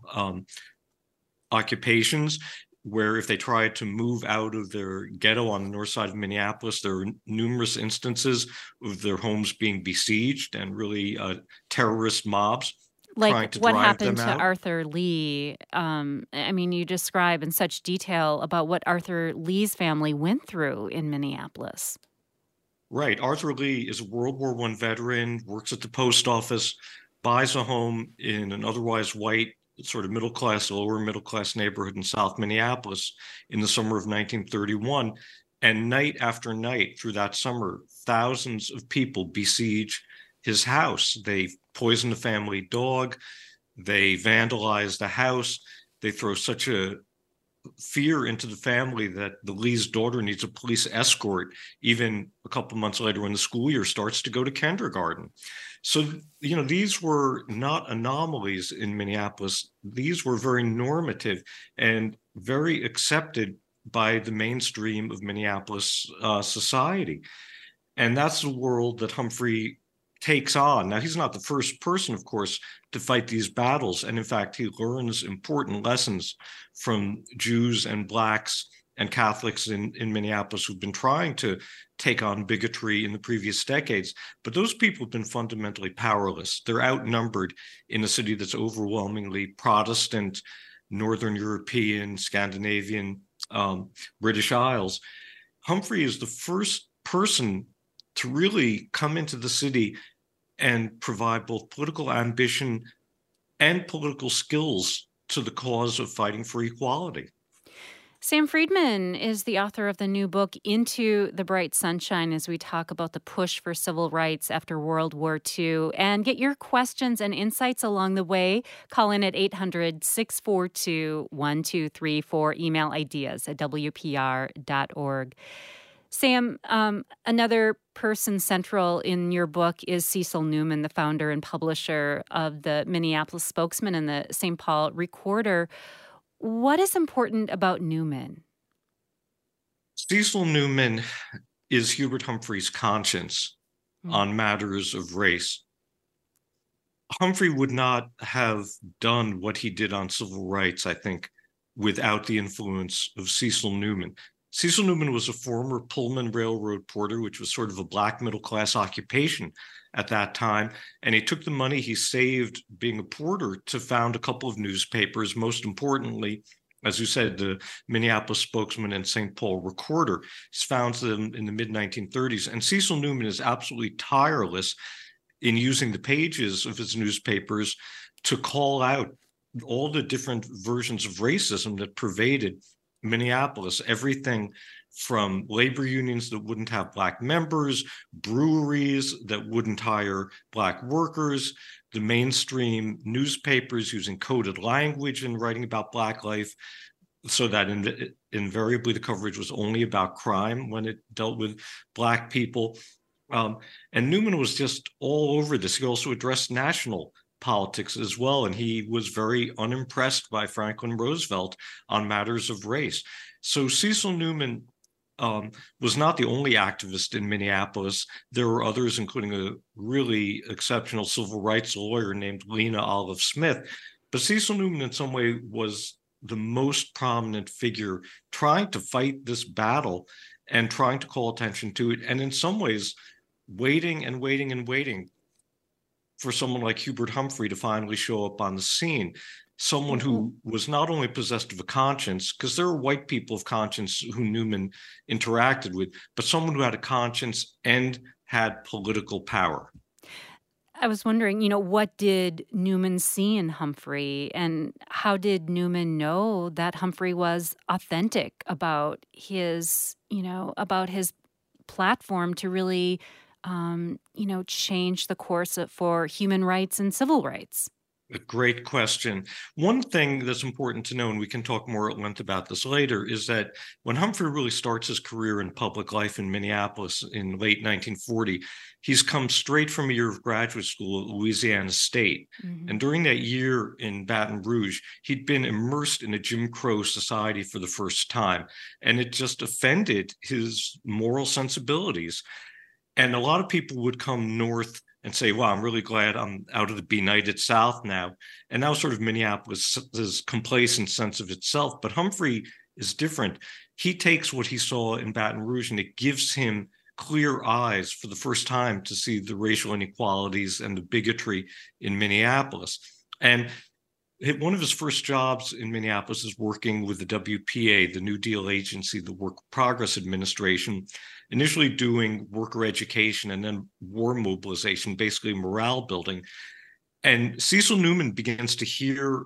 occupations, where if they tried to move out of their ghetto on the north side of Minneapolis, there were numerous instances of their homes being besieged and really terrorist mobs trying to what drive happened them to out. Arthur Lee. You describe in such detail about what Arthur Lee's family went through in Minneapolis. Right. Arthur Lee is a World War I veteran, works at the post office, buys a home in an otherwise white, sort of middle-class, lower middle-class neighborhood in South Minneapolis in the summer of 1931. And night after night through that summer, thousands of people besiege his house. They poison the family dog. They vandalize the house. They throw such a fear into the family that the Lee's daughter needs a police escort, even a couple months later when the school year starts, to go to kindergarten. So, these were not anomalies in Minneapolis. These were very normative and very accepted by the mainstream of Minneapolis society. And that's the world that Humphrey takes on. Now, he's not the first person, of course, to fight these battles. And in fact, he learns important lessons from Jews and Blacks and Catholics in Minneapolis who've been trying to take on bigotry in the previous decades. But those people have been fundamentally powerless. They're outnumbered in a city that's overwhelmingly Protestant, Northern European, Scandinavian, British Isles. Humphrey is the first person to really come into the city and provide both political ambition and political skills to the cause of fighting for equality. Sam Friedman is the author of the new book, Into the Bright Sunshine, as we talk about the push for civil rights after World War II. And get your questions and insights along the way. Call in at 800-642-1234. Email ideas@wpr.org. Sam, another person central in your book is Cecil Newman, the founder and publisher of the Minneapolis Spokesman and the St. Paul Recorder. What is important about Newman? Cecil Newman is Hubert Humphrey's conscience on matters of race. Humphrey would not have done what he did on civil rights, I think, without the influence of Cecil Newman. Cecil Newman was a former Pullman Railroad porter, which was sort of a black middle-class occupation at that time. And he took the money he saved being a porter to found a couple of newspapers, most importantly, as you said, the Minneapolis Spokesman and St. Paul Recorder. He founds them in the mid-1930s. And Cecil Newman is absolutely tireless in using the pages of his newspapers to call out all the different versions of racism that pervaded Minneapolis, everything from labor unions that wouldn't have black members, breweries that wouldn't hire black workers, the mainstream newspapers using coded language and writing about black life, so that invariably the coverage was only about crime when it dealt with black people. And Newman was just all over this. He also addressed national politics as well, and he was very unimpressed by Franklin Roosevelt on matters of race. So Cecil Newman was not the only activist in Minneapolis. There were others, including a really exceptional civil rights lawyer named Lena Olive Smith. But Cecil Newman, in some way, was the most prominent figure trying to fight this battle and trying to call attention to it, and in some ways, waiting and waiting and waiting for someone like Hubert Humphrey to finally show up on the scene. Someone who was not only possessed of a conscience, because there were white people of conscience who Newman interacted with, but someone who had a conscience and had political power. I was wondering, what did Newman see in Humphrey, and how did Newman know that Humphrey was authentic about his platform to really change the course for human rights and civil rights? A great question. One thing that's important to know, and we can talk more at length about this later, is that when Humphrey really starts his career in public life in Minneapolis in late 1940, he's come straight from a year of graduate school at Louisiana State. And during that year in Baton Rouge, he'd been immersed in a Jim Crow society for the first time, and it just offended his moral sensibilities. And a lot of people would come north and say, wow, I'm really glad I'm out of the benighted South now. And now sort of Minneapolis' complacent sense of itself. But Humphrey is different. He takes what he saw in Baton Rouge, and it gives him clear eyes for the first time to see the racial inequalities and the bigotry in Minneapolis. And one of his first jobs in Minneapolis is working with the WPA, the New Deal agency, the Work Progress Administration, initially doing worker education and then war mobilization, basically morale building. And Cecil Newman begins to hear,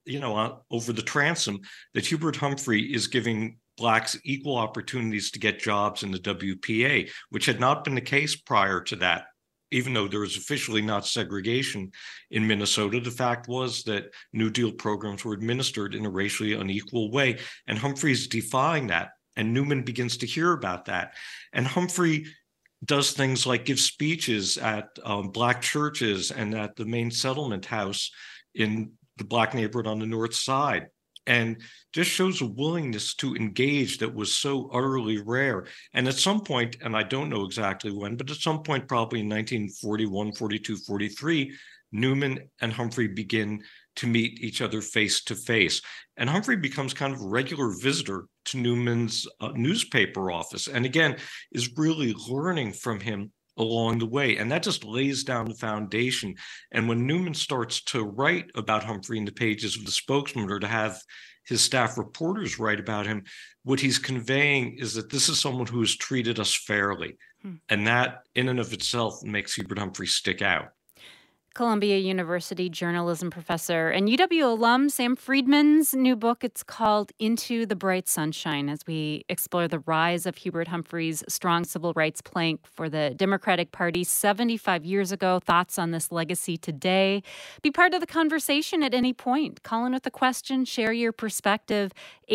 over the transom, that Hubert Humphrey is giving Blacks equal opportunities to get jobs in the WPA, which had not been the case prior to that. Even though there was officially not segregation in Minnesota, the fact was that New Deal programs were administered in a racially unequal way. And Humphrey's defying that. And Newman begins to hear about that. And Humphrey does things like give speeches at Black churches and at the main settlement house in the Black neighborhood on the North Side, and just shows a willingness to engage that was so utterly rare. And at some point, and I don't know exactly when, but at some point, probably in 1941, 42, 43, Newman and Humphrey begin to meet each other face to face. And Humphrey becomes kind of a regular visitor to Newman's newspaper office, and again, is really learning from him along the way. And that just lays down the foundation. And when Newman starts to write about Humphrey in the pages of the Spokesman, or to have his staff reporters write about him, what he's conveying is that this is someone who has treated us fairly. And that in and of itself makes Hubert Humphrey stick out. Columbia University journalism professor and UW alum Sam Friedman's new book. It's called Into the Bright Sunshine, as we explore the rise of Hubert Humphrey's strong civil rights plank for the Democratic Party 75 years ago. Thoughts on this legacy today? Be part of the conversation at any point. Call in with a question, share your perspective.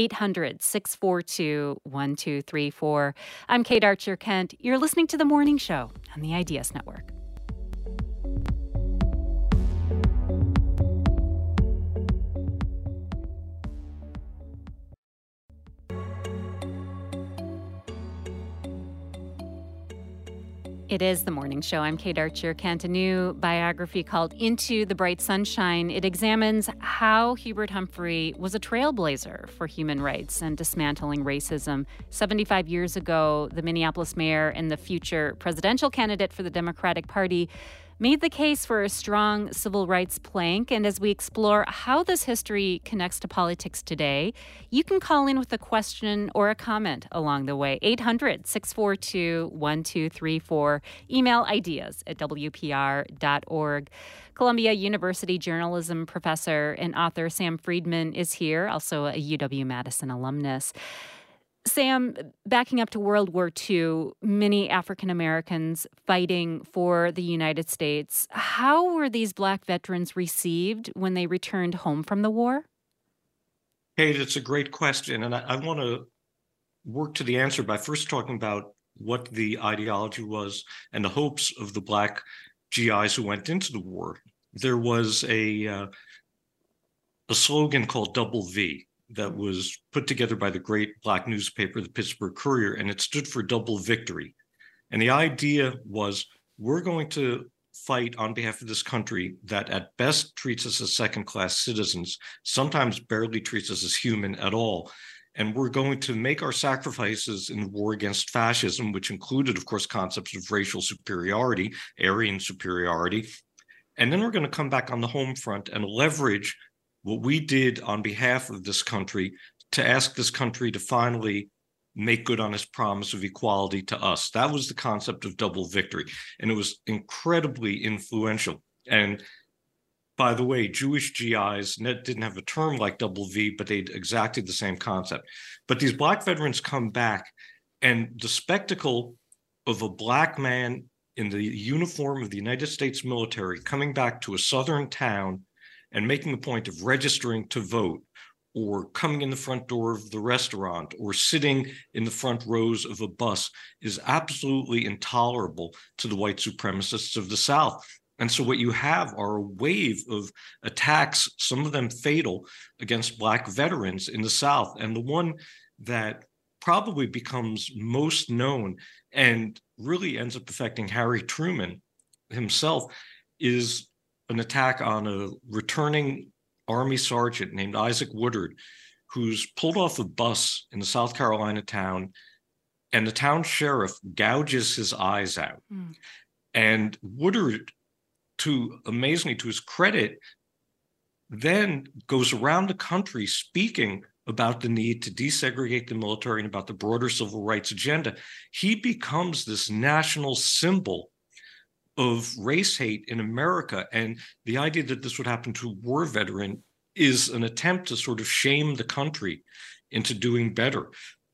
800-642-1234. I'm Kate Archer-Kent. You're listening to The Morning Show on the IDS Network. It is The Morning Show. I'm Kate Archer-Kent. A new biography called Into the Bright Sunshine. It examines how Hubert Humphrey was a trailblazer for human rights and dismantling racism. 75 years ago, the Minneapolis mayor and the future presidential candidate for the Democratic Party made the case for a strong civil rights plank. And as we explore how this history connects to politics today, you can call in with a question or a comment along the way. 800-642-1234. Email ideas at WPR.org. Columbia University journalism professor and author Sam Friedman is here, also a UW-Madison alumnus. Sam, backing up to World War II, many African Americans fighting for the United States. How were these Black veterans received when they returned home from the war? Kate, it's a great question. And I want to work to the answer by first talking about what the ideology was and the hopes of the Black GIs who went into the war. There was a slogan called Double V that was put together by the great Black newspaper, the Pittsburgh Courier, and it stood for double victory. And the idea was, we're going to fight on behalf of this country that at best treats us as second-class citizens, sometimes barely treats us as human at all. And we're going to make our sacrifices in the war against fascism, which included, of course, concepts of racial superiority, Aryan superiority. And then we're going to come back on the home front and leverage what we did on behalf of this country to ask this country to finally make good on its promise of equality to us. That was the concept of double victory. And it was incredibly influential. And by the way, Jewish GIs didn't have a term like double V, but they'd exactly the same concept. But these Black veterans come back, and the spectacle of a Black man in the uniform of the United States military coming back to a southern town and making the point of registering to vote, or coming in the front door of the restaurant, or sitting in the front rows of a bus is absolutely intolerable to the white supremacists of the South. And so what you have are a wave of attacks, some of them fatal, against Black veterans in the South. And the one that probably becomes most known and really ends up affecting Harry Truman himself is an attack on a returning Army sergeant named Isaac Woodard, who's pulled off a bus in the South Carolina town, and the town sheriff gouges his eyes out. And Woodard, amazingly to his credit, then goes around the country speaking about the need to desegregate the military and about the broader civil rights agenda. He becomes this national symbol of race hate in America. And the idea that this would happen to a war veteran is an attempt to sort of shame the country into doing better.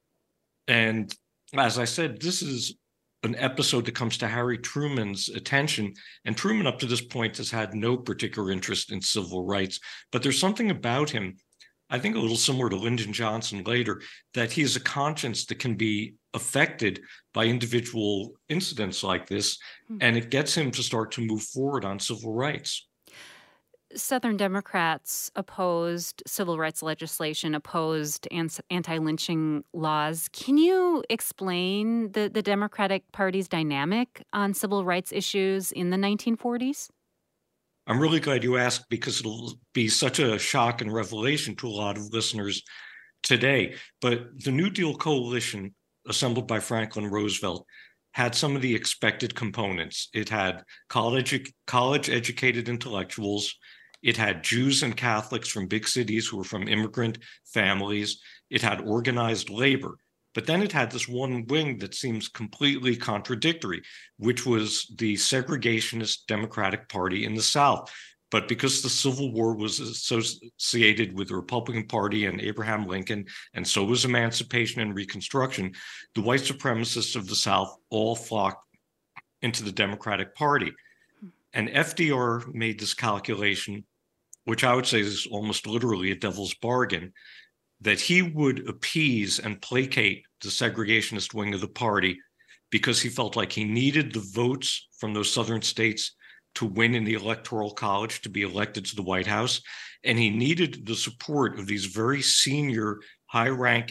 And as I said, this is an episode that comes to Harry Truman's attention. And Truman, up to this point, has had no particular interest in civil rights. But there's something about him, I think a little similar to Lyndon Johnson later, that he has a conscience that can be affected by individual incidents like this, and it gets him to start to move forward on civil rights. Southern Democrats opposed civil rights legislation, opposed anti-lynching laws. Can you explain the Democratic Party's dynamic on civil rights issues in the 1940s? I'm really glad you asked, because it'll be such a shock and revelation to a lot of listeners today. But the New Deal coalition, assembled by Franklin Roosevelt, had some of the expected components. It had college-educated intellectuals. It had Jews and Catholics from big cities who were from immigrant families. It had organized labor. But then it had this one wing that seems completely contradictory, which was the segregationist Democratic Party in the South. But because the Civil War was associated with the Republican Party and Abraham Lincoln, and so was Emancipation and Reconstruction, the white supremacists of the South all flocked into the Democratic Party. And FDR made this calculation, which I would say is almost literally a devil's bargain, that he would appease and placate the segregationist wing of the party because he felt like he needed the votes from those southern states to win in the Electoral College to be elected to the White House. And he needed the support of these very senior, high-ranking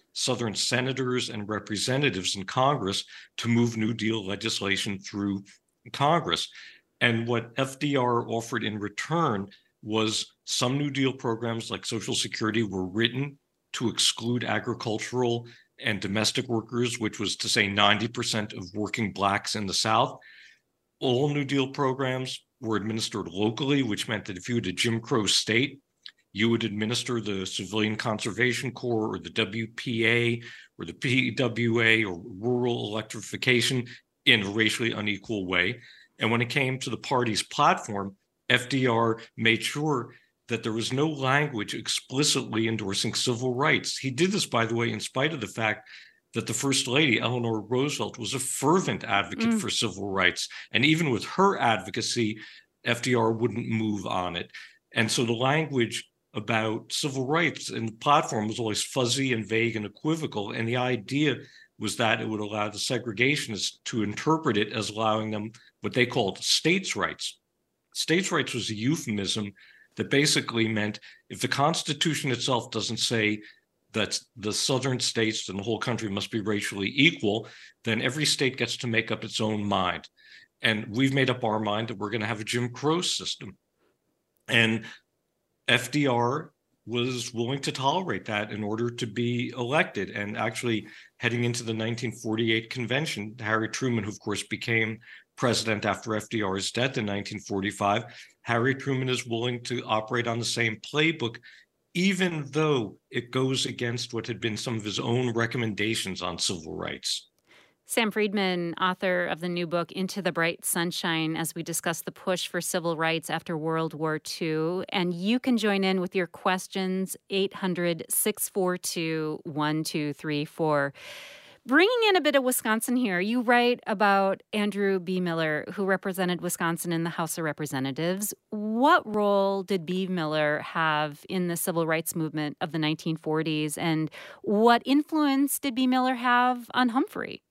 Southern senators and representatives in Congress to move New Deal legislation through Congress. And what FDR offered in return was some New Deal programs like Social Security were written to exclude agricultural and domestic workers, which was to say 90% of working Blacks in the South. All New Deal programs were administered locally, which meant that if you had a Jim Crow state, you would administer the Civilian Conservation Corps or the WPA or the PWA or rural electrification in a racially unequal way. And when it came to the party's platform, FDR made sure that there was no language explicitly endorsing civil rights. He did this, by the way, in spite of the fact that the First Lady, Eleanor Roosevelt, was a fervent advocate for civil rights. And even with her advocacy, FDR wouldn't move on it. And so the language about civil rights in the platform was always fuzzy and vague and equivocal. And the idea was that it would allow the segregationists to interpret it as allowing them what they called states' rights. States' rights was a euphemism that basically meant if the Constitution itself doesn't say that the southern states and the whole country must be racially equal, then every state gets to make up its own mind. And we've made up our mind that we're going to have a Jim Crow system. And FDR was willing to tolerate that in order to be elected. And actually, heading into the 1948 convention, Harry Truman, who of course became president after FDR's death in 1945, Harry Truman is willing to operate on the same playbook, even though it goes against what had been some of his own recommendations on civil rights. Sam Friedman, author of the new book, Into the Bright Sunshine, as we discuss the push for civil rights after World War II. And you can join in with your questions, 800-642-1234. Bringing in a bit of Wisconsin here, you write about Andrew B. Miller, who represented Wisconsin in the House of Representatives. What role did B. Miller have in the civil rights movement of the 1940s? And what influence did B. Miller have on Humphrey?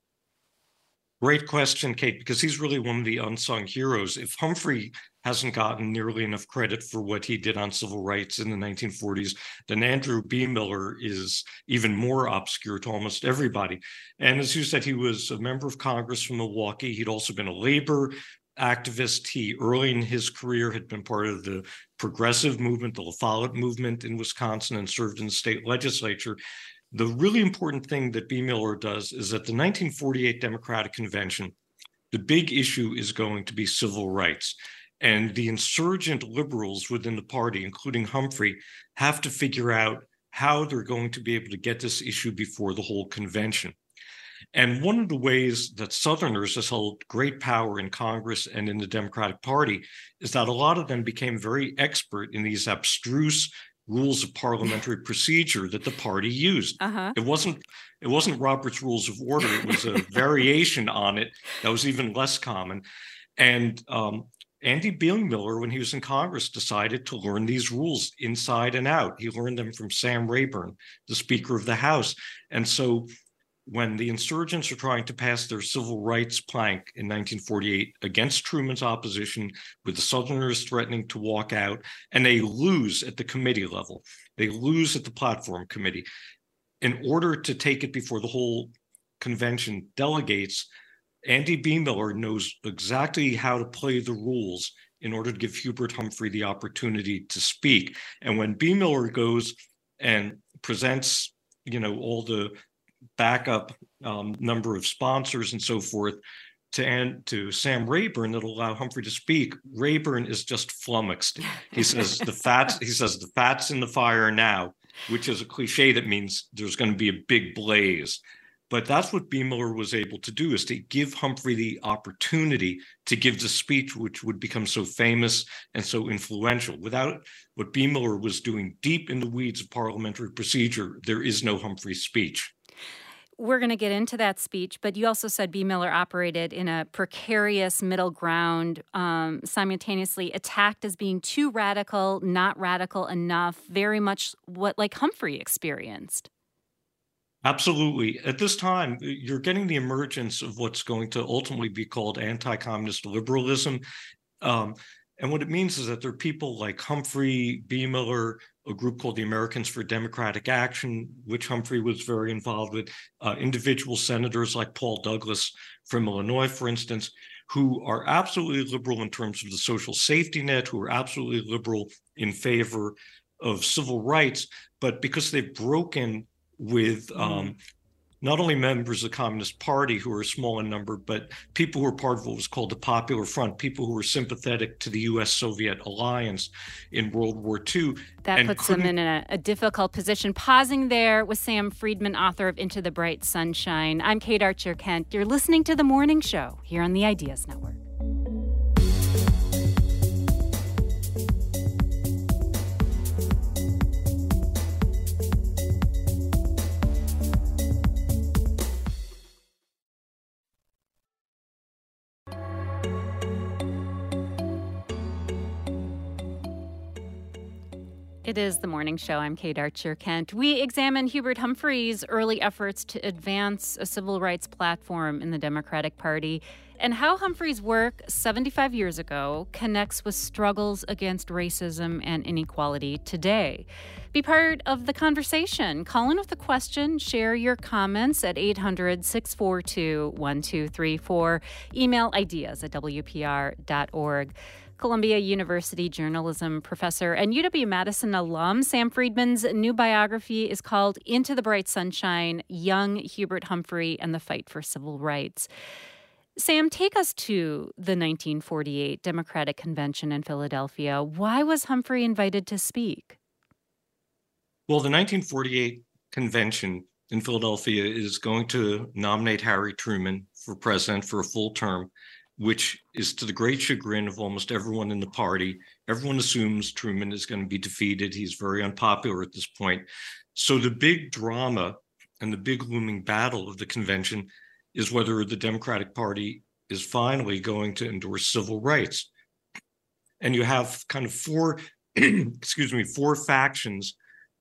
Great question, Kate, because he's really one of the unsung heroes. If Humphrey hasn't gotten nearly enough credit for what he did on civil rights in the 1940s, then Andrew B. Miller is even more obscure to almost everybody. And as you said, he was a member of Congress from Milwaukee. He'd also been a labor activist. He, early in his career, had been part of the progressive movement, the La Follette movement in Wisconsin, and served in the state legislature. The really important thing that B. Miller does is at the 1948 Democratic Convention, the big issue is going to be civil rights. And the insurgent liberals within the party, including Humphrey, have to figure out how they're going to be able to get this issue before the whole convention. And one of the ways that Southerners has held great power in Congress and in the Democratic Party is that a lot of them became very expert in these abstruse rules of parliamentary procedure that the party used. It wasn't Robert's Rules of Order. It was a variation on it that was even less common. And Andy B. Miller, when he was in Congress, decided to learn these rules inside and out. He learned them from Sam Rayburn, the Speaker of the House. And so when the insurgents are trying to pass their civil rights plank in 1948 against Truman's opposition, with the Southerners threatening to walk out, and they lose at the committee level, they lose at the platform committee. In order to take it before the whole convention delegates, Andy B. Miller knows exactly how to play the rules in order to give Hubert Humphrey the opportunity to speak. And when B. Miller goes and presents, all the backup number of sponsors and so forth to Sam Rayburn that'll allow Humphrey to speak, Rayburn is just flummoxed. He says the fat's in the fire now, which is a cliche that means there's going to be a big blaze. But that's what B. Miller was able to do, is to give Humphrey the opportunity to give the speech which would become so famous and so influential. Without what B. Miller was doing deep in the weeds of parliamentary procedure, there is no Humphrey speech. We're going to get into that speech, but you also said B. Miller operated in a precarious middle ground, simultaneously attacked as being too radical, not radical enough, very much what like Humphrey experienced. Absolutely. At this time, you're getting the emergence of what's going to ultimately be called anti-communist liberalism. And what it means is that there are people like Humphrey, B. Miller, a group called the Americans for Democratic Action, which Humphrey was very involved with, individual senators like Paul Douglas from Illinois, for instance, who are absolutely liberal in terms of the social safety net, who are absolutely liberal in favor of civil rights, but because they've broken with not only members of the Communist Party who are small in number, but people who are part of what was called the Popular Front, people who were sympathetic to the U.S.-Soviet alliance in World War II. That puts them in a difficult position. Pausing there with Sam Friedman, author of Into the Bright Sunshine. I'm Kate Archer-Kent. You're listening to The Morning Show here on the Ideas Network. It is The Morning Show. I'm Kate Archer-Kent. We examine Hubert Humphrey's early efforts to advance a civil rights platform in the Democratic Party and how Humphrey's work 75 years ago connects with struggles against racism and inequality today. Be part of the conversation. Call in with a question. Share your comments at 800-642-1234. Email ideas@wpr.org. Columbia University journalism professor and UW-Madison alum Sam Friedman's new biography is called Into the Bright Sunshine, Young Hubert Humphrey and the Fight for Civil Rights. Sam, take us to the 1948 Democratic Convention in Philadelphia. Why was Humphrey invited to speak? Well, the 1948 convention in Philadelphia is going to nominate Harry Truman for president for a full term, which is to the great chagrin of almost everyone in the party. Everyone assumes Truman is going to be defeated. He's very unpopular at this point. So the big drama and the big looming battle of the convention is whether the Democratic Party is finally going to endorse civil rights. And you have kind of four factions,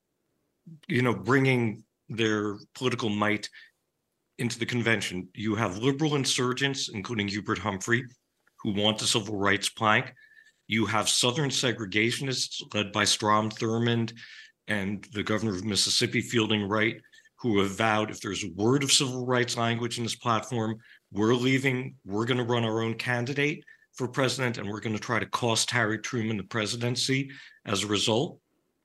bringing their political might into the convention. You have liberal insurgents, including Hubert Humphrey, who want the civil rights plank. You have Southern segregationists led by Strom Thurmond and the governor of Mississippi, Fielding Wright, who have vowed if there's a word of civil rights language in this platform, we're leaving, we're going to run our own candidate for president, and we're going to try to cost Harry Truman the presidency as a result.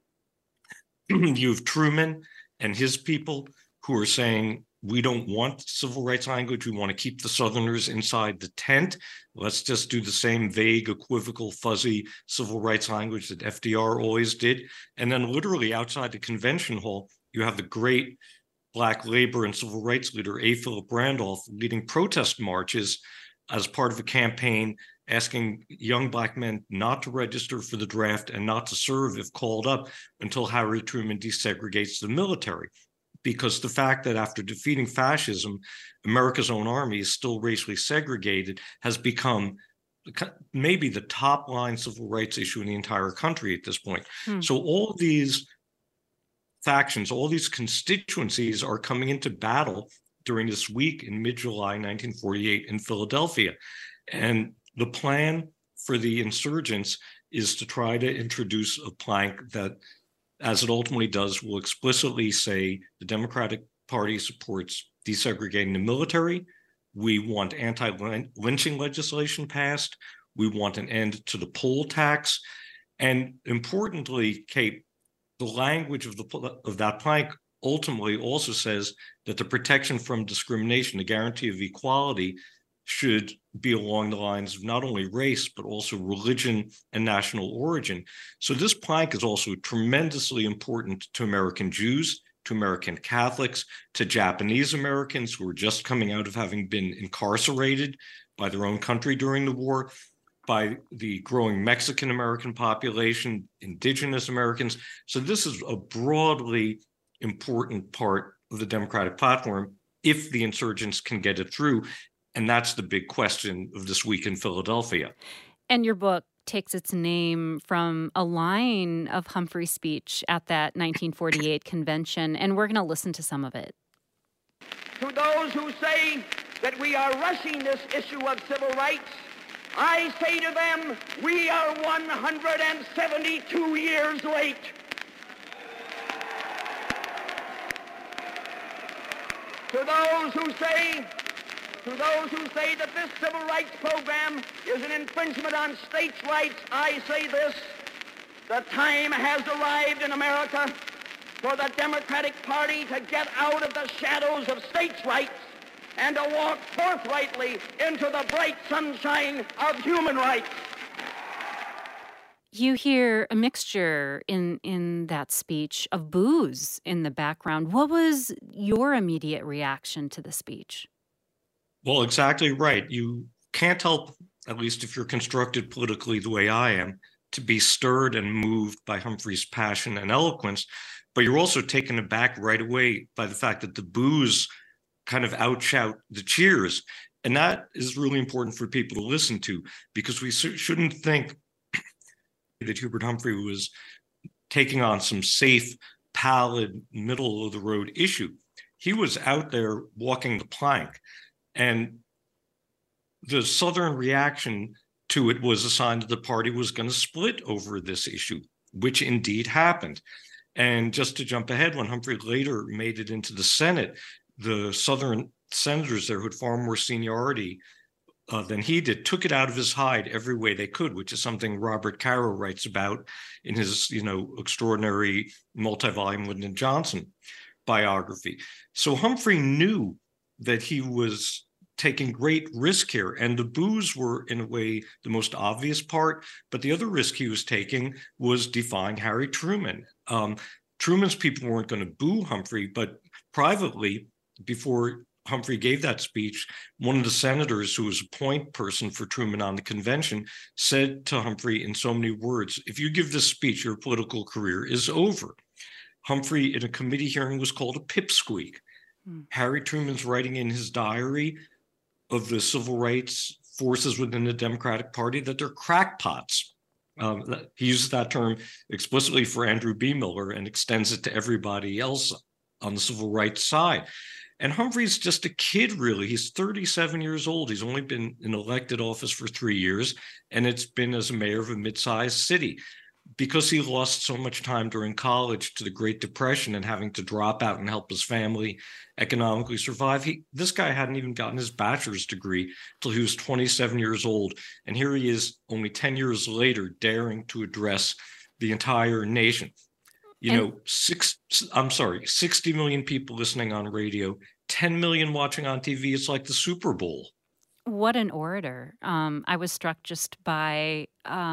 You have Truman and his people who are saying, we don't want civil rights language. We want to keep the Southerners inside the tent. Let's just do the same vague, equivocal, fuzzy civil rights language that FDR always did. And then literally outside the convention hall, you have the great Black labor and civil rights leader, A. Philip Randolph, leading protest marches as part of a campaign asking young Black men not to register for the draft and not to serve if called up until Harry Truman desegregates the military. Because the fact that after defeating fascism, America's own army is still racially segregated has become maybe the top line civil rights issue in the entire country at this point. So all these factions, all these constituencies are coming into battle during this week in mid-July 1948 in Philadelphia. And the plan for the insurgents is to try to introduce a plank that, as it ultimately does, will explicitly say the Democratic Party supports desegregating the military. We want anti-lynching legislation passed. We want an end to the poll tax. And importantly, Kate, the language of that plank ultimately also says that the protection from discrimination, the guarantee of equality, should be along the lines of not only race, but also religion and national origin. So this plank is also tremendously important to American Jews, to American Catholics, to Japanese Americans who are just coming out of having been incarcerated by their own country during the war, by the growing Mexican American population, indigenous Americans. So this is a broadly important part of the Democratic platform if the insurgents can get it through. And that's the big question of this week in Philadelphia. And your book takes its name from a line of Humphrey's speech at that 1948 convention, and we're going to listen to some of it. To those who say that we are rushing this issue of civil rights, I say to them, we are 172 years late. To those who say that this civil rights program is an infringement on states' rights, I say this: the time has arrived in America for the Democratic Party to get out of the shadows of states' rights and to walk forthrightly into the bright sunshine of human rights. You hear a mixture in that speech of boos in the background. What was your immediate reaction to the speech? Well, exactly right. You can't help, at least if you're constructed politically the way I am, to be stirred and moved by Humphrey's passion and eloquence, but you're also taken aback right away by the fact that the boos kind of outshout the cheers. And that is really important for people to listen to, because we shouldn't think that Hubert Humphrey was taking on some safe, pallid, middle-of-the-road issue. He was out there walking the plank. And the Southern reaction to it was a sign that the party was going to split over this issue, which indeed happened. And just to jump ahead, when Humphrey later made it into the Senate, the Southern senators there who had far more seniority than he did took it out of his hide every way they could, which is something Robert Caro writes about in his, extraordinary multi-volume Lyndon Johnson biography. So Humphrey knew that he was taking great risk here, and the boos were, in a way, the most obvious part. But the other risk he was taking was defying Harry Truman. Truman's people weren't going to boo Humphrey, but privately, before Humphrey gave that speech, one of the senators who was a point person for Truman on the convention said to Humphrey in so many words, "If you give this speech, your political career is over." Humphrey, in a committee hearing, was called a pipsqueak. Harry Truman's writing in his diary of the civil rights forces within the Democratic Party that they're crackpots. He uses that term explicitly for Andrew B. Miller and extends it to everybody else on the civil rights side. And Humphrey's just a kid, really. He's 37 years old. He's only been in elected office for 3 years, and it's been as a mayor of a mid-sized city. Because he lost so much time during college to the Great Depression and having to drop out and help his family economically survive, this guy hadn't even gotten his bachelor's degree till he was 27 years old. And here he is only 10 years later, daring to address the entire nation. 60 million people listening on radio, 10 million watching on TV. It's like the Super Bowl. What an orator. I was struck just by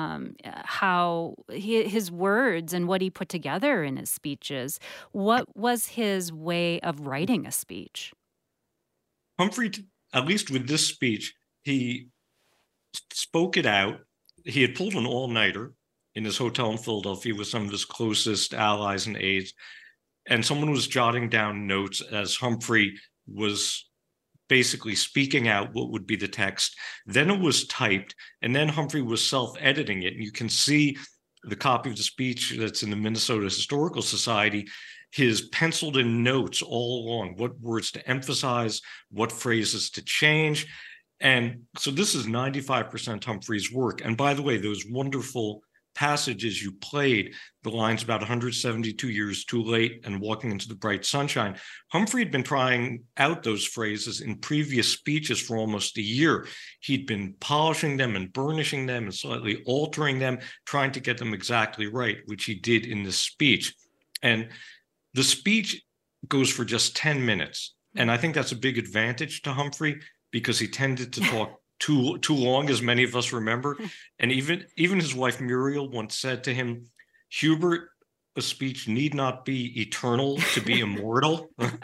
how his words and what he put together in his speeches. What was his way of writing a speech? Humphrey, at least with this speech, he spoke it out. He had pulled an all-nighter in his hotel in Philadelphia with some of his closest allies and aides, and someone was jotting down notes as Humphrey was basically speaking out what would be the text. Then it was typed, and then Humphrey was self-editing it. And you can see the copy of the speech that's in the Minnesota Historical Society, his penciled in notes all along, what words to emphasize, what phrases to change. And so this is 95% Humphrey's work. And by the way, those wonderful passages you played, the lines about 172 years too late and walking into the bright sunshine, Humphrey had been trying out those phrases in previous speeches for almost a year. He'd been polishing them and burnishing them and slightly altering them, trying to get them exactly right, which he did in this speech. And the speech goes for just 10 minutes. And I think that's a big advantage to Humphrey, because he tended to talk too long, as many of us remember. And even his wife Muriel once said to him, "Hubert, a speech need not be eternal to be immortal."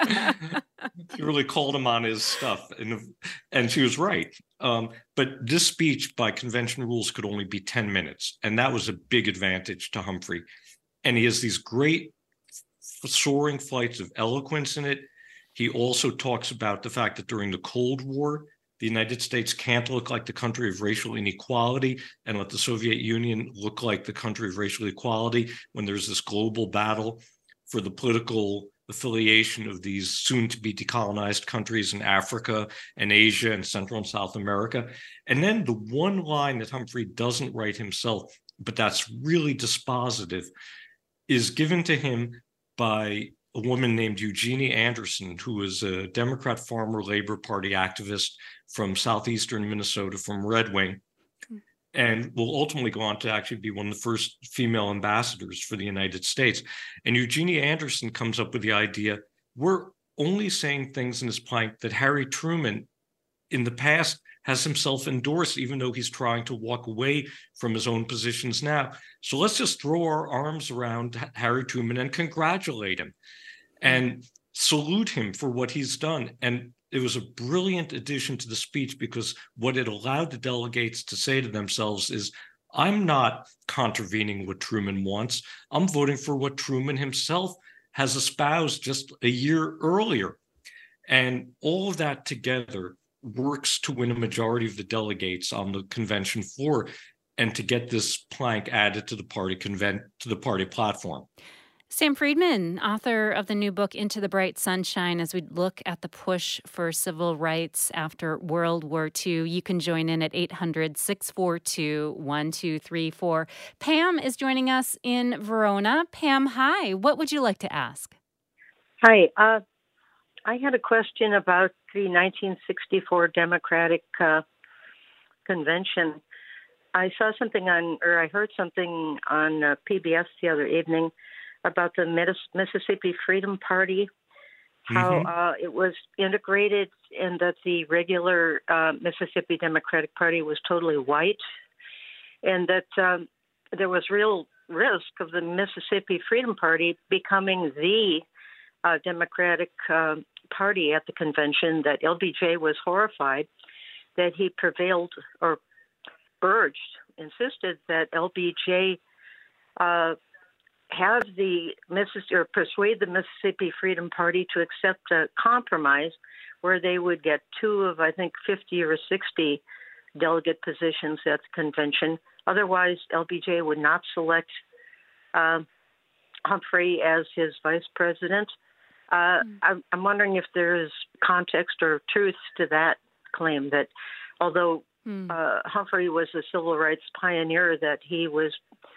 She really called him on his stuff, and she was right. But this speech, by convention rules, could only be 10 minutes, and that was a big advantage to Humphrey. And he has these great soaring flights of eloquence in it. He also talks about the fact that during the Cold War, the United States can't look like the country of racial inequality and let the Soviet Union look like the country of racial equality when there's this global battle for the political affiliation of these soon-to-be decolonized countries in Africa and Asia and Central and South America. And then the one line that Humphrey doesn't write himself, but that's really dispositive, is given to him by a woman named Eugenie Anderson, who was a Democrat Farmer Labor Party activist from southeastern Minnesota, from Red Wing, and will ultimately go on to actually be one of the first female ambassadors for the United States. And Eugenie Anderson comes up with the idea, we're only saying things in this plank that Harry Truman in the past has himself endorsed, even though he's trying to walk away from his own positions now. So let's just throw our arms around Harry Truman and congratulate him and salute him for what he's done. And it was a brilliant addition to the speech, because what it allowed the delegates to say to themselves is, I'm not contravening what Truman wants. I'm voting for what Truman himself has espoused just a year earlier. And all of that together works to win a majority of the delegates on the convention floor and to get this plank added to the party platform. Sam Friedman, author of the new book, Into the Bright Sunshine, as we look at the push for civil rights after World War II. You can join in at 800-642-1234. Pam is joining us in Verona. Pam, hi. What would you like to ask? Hi. I had a question about the 1964 Democratic Convention. I heard something on PBS the other evening about the Mississippi Freedom Party, how it was integrated, and that the regular Mississippi Democratic Party was totally white, and that there was real risk of the Mississippi Freedom Party becoming the Democratic Party at the convention, that LBJ was horrified that he prevailed or insisted that LBJ persuade the Mississippi Freedom Party to accept a compromise where they would get 2 of, I think, 50 or 60 delegate positions at the convention. Otherwise, LBJ would not select Humphrey as his vice president. I'm wondering if there is context or truth to that claim, that although Humphrey was a civil rights pioneer, that he was,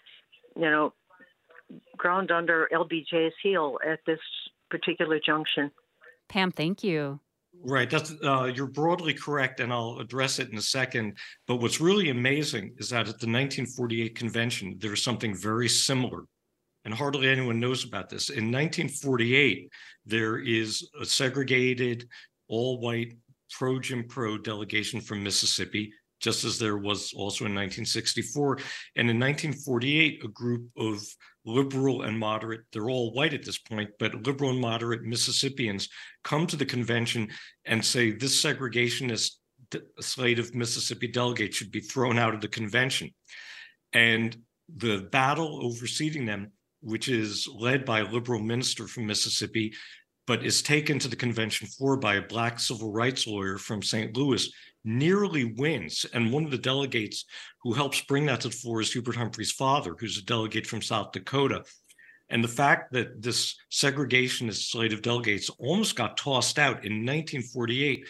ground under LBJ's heel at this particular junction. Pam, thank you. Right. That's you're broadly correct, and I'll address it in a second. But what's really amazing is that at the 1948 convention, there was something very similar, and hardly anyone knows about this. In 1948, there is a segregated, all-white, pro-Jim Crow delegation from Mississippi, just as there was also in 1964. And in 1948, a group of liberal and moderate, they're all white at this point, but liberal and moderate Mississippians come to the convention and say this segregationist slate of Mississippi delegates should be thrown out of the convention. And the battle over seating them, which is led by a liberal minister from Mississippi, but is taken to the convention floor by a black civil rights lawyer from St. Louis, nearly wins. And one of the delegates who helps bring that to the floor is Hubert Humphrey's father, who's a delegate from South Dakota. And the fact that this segregationist slate of delegates almost got tossed out in 1948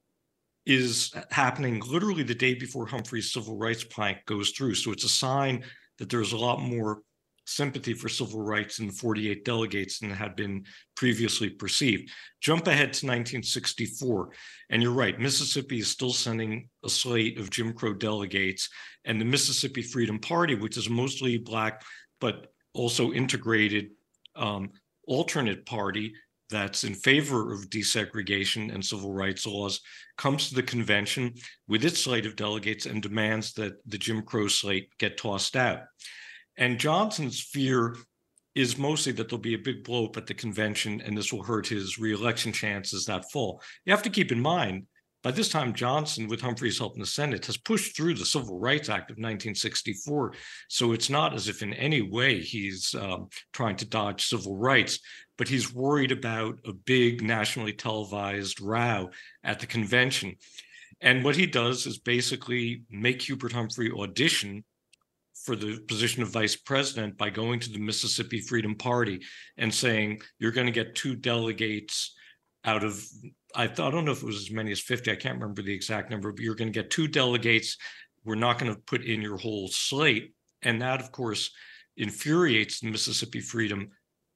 is happening literally the day before Humphrey's civil rights plank goes through. So it's a sign that there's a lot more sympathy for civil rights in the 48 delegates than had been previously perceived. Jump ahead to 1964, and you're right, Mississippi is still sending a slate of Jim Crow delegates, and the Mississippi Freedom Party, which is mostly black, but also integrated alternate party that's in favor of desegregation and civil rights laws, comes to the convention with its slate of delegates and demands that the Jim Crow slate get tossed out. And Johnson's fear is mostly that there'll be a big blow up at the convention and this will hurt his reelection chances that fall. You have to keep in mind, by this time, Johnson, with Humphrey's help in the Senate, has pushed through the Civil Rights Act of 1964. So it's not as if in any way he's trying to dodge civil rights, but he's worried about a big nationally televised row at the convention. And what he does is basically make Hubert Humphrey audition for the position of vice president by going to the Mississippi Freedom Party and saying, you're going to get 2 delegates out of, I don't know if it was as many as 50, I can't remember the exact number, but you're going to get 2 delegates. We're not going to put in your whole slate. And that, of course, infuriates the Mississippi Freedom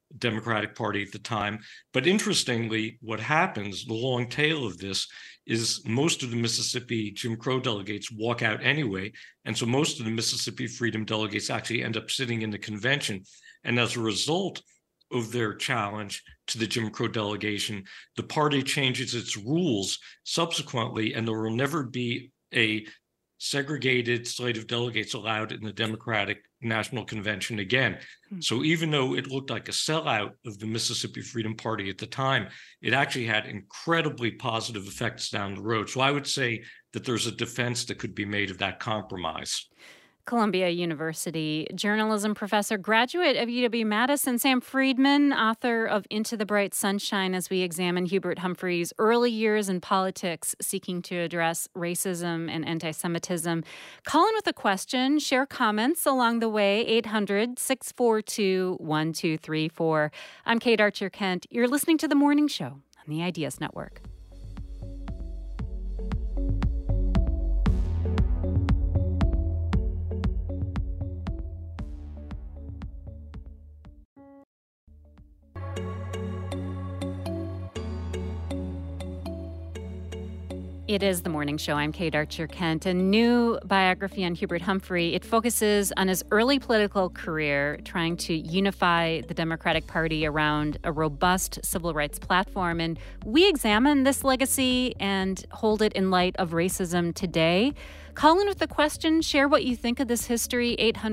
Democratic Party at the time. But interestingly, what happens, the long tail of this, is most of the Mississippi Jim Crow delegates walk out anyway. And so most of the Mississippi Freedom delegates actually end up sitting in the convention. And as a result of their challenge to the Jim Crow delegation, the party changes its rules subsequently, and there will never be a segregated slate of delegates allowed in the Democratic National Convention again. So even though it looked like a sellout of the Mississippi Freedom Party at the time, it actually had incredibly positive effects down the road. So I would say that there's a defense that could be made of that compromise. Columbia University journalism professor, graduate of UW-Madison, Sam Friedman, author of Into the Bright Sunshine, as we examine Hubert Humphrey's early years in politics, seeking to address racism and anti-Semitism. Call in with a question, share comments along the way, 800-642-1234. I'm Kate Archer-Kent. You're listening to The Morning Show on the Ideas Network. It is The Morning Show. I'm Kate Archer-Kent. A new biography on Hubert Humphrey. It focuses on his early political career, trying to unify the Democratic Party around a robust civil rights platform. And we examine this legacy and hold it in light of racism today. Call in with the question. Share what you think of this history.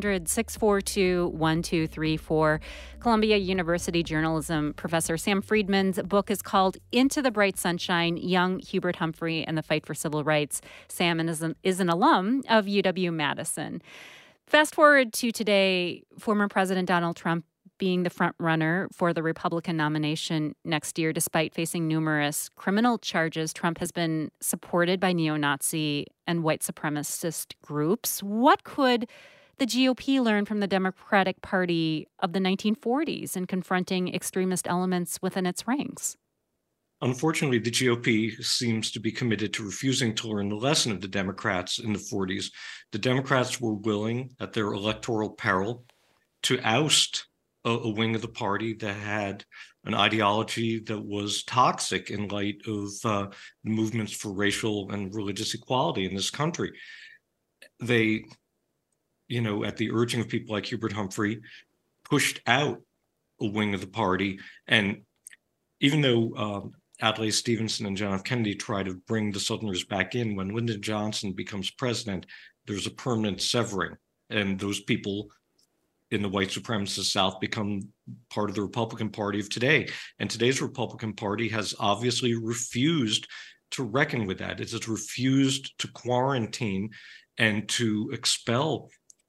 800-642-1234. Columbia University journalism professor Sam Friedman's book is called Into the Bright Sunshine, Young Hubert Humphrey and the Fight for Civil Rights. Sam is an alum of UW-Madison. Fast forward to today, former President Donald Trump being the front runner for the Republican nomination next year, despite facing numerous criminal charges. Trump has been supported by neo-Nazi and white supremacist groups. What could the GOP learn from the Democratic Party of the 1940s in confronting extremist elements within its ranks? Unfortunately, the GOP seems to be committed to refusing to learn the lesson of the Democrats in the 40s. The Democrats were willing, at their electoral peril, to oust a wing of the party that had an ideology that was toxic in light of movements for racial and religious equality in this country. They, at the urging of people like Hubert Humphrey, pushed out a wing of the party. And even though Adlai Stevenson and John F. Kennedy try to bring the Southerners back in, when Lyndon Johnson becomes president, there's a permanent severing. And those people in the white supremacist South become part of the Republican Party of today. And today's Republican Party has obviously refused to reckon with that. It has refused to quarantine and to expel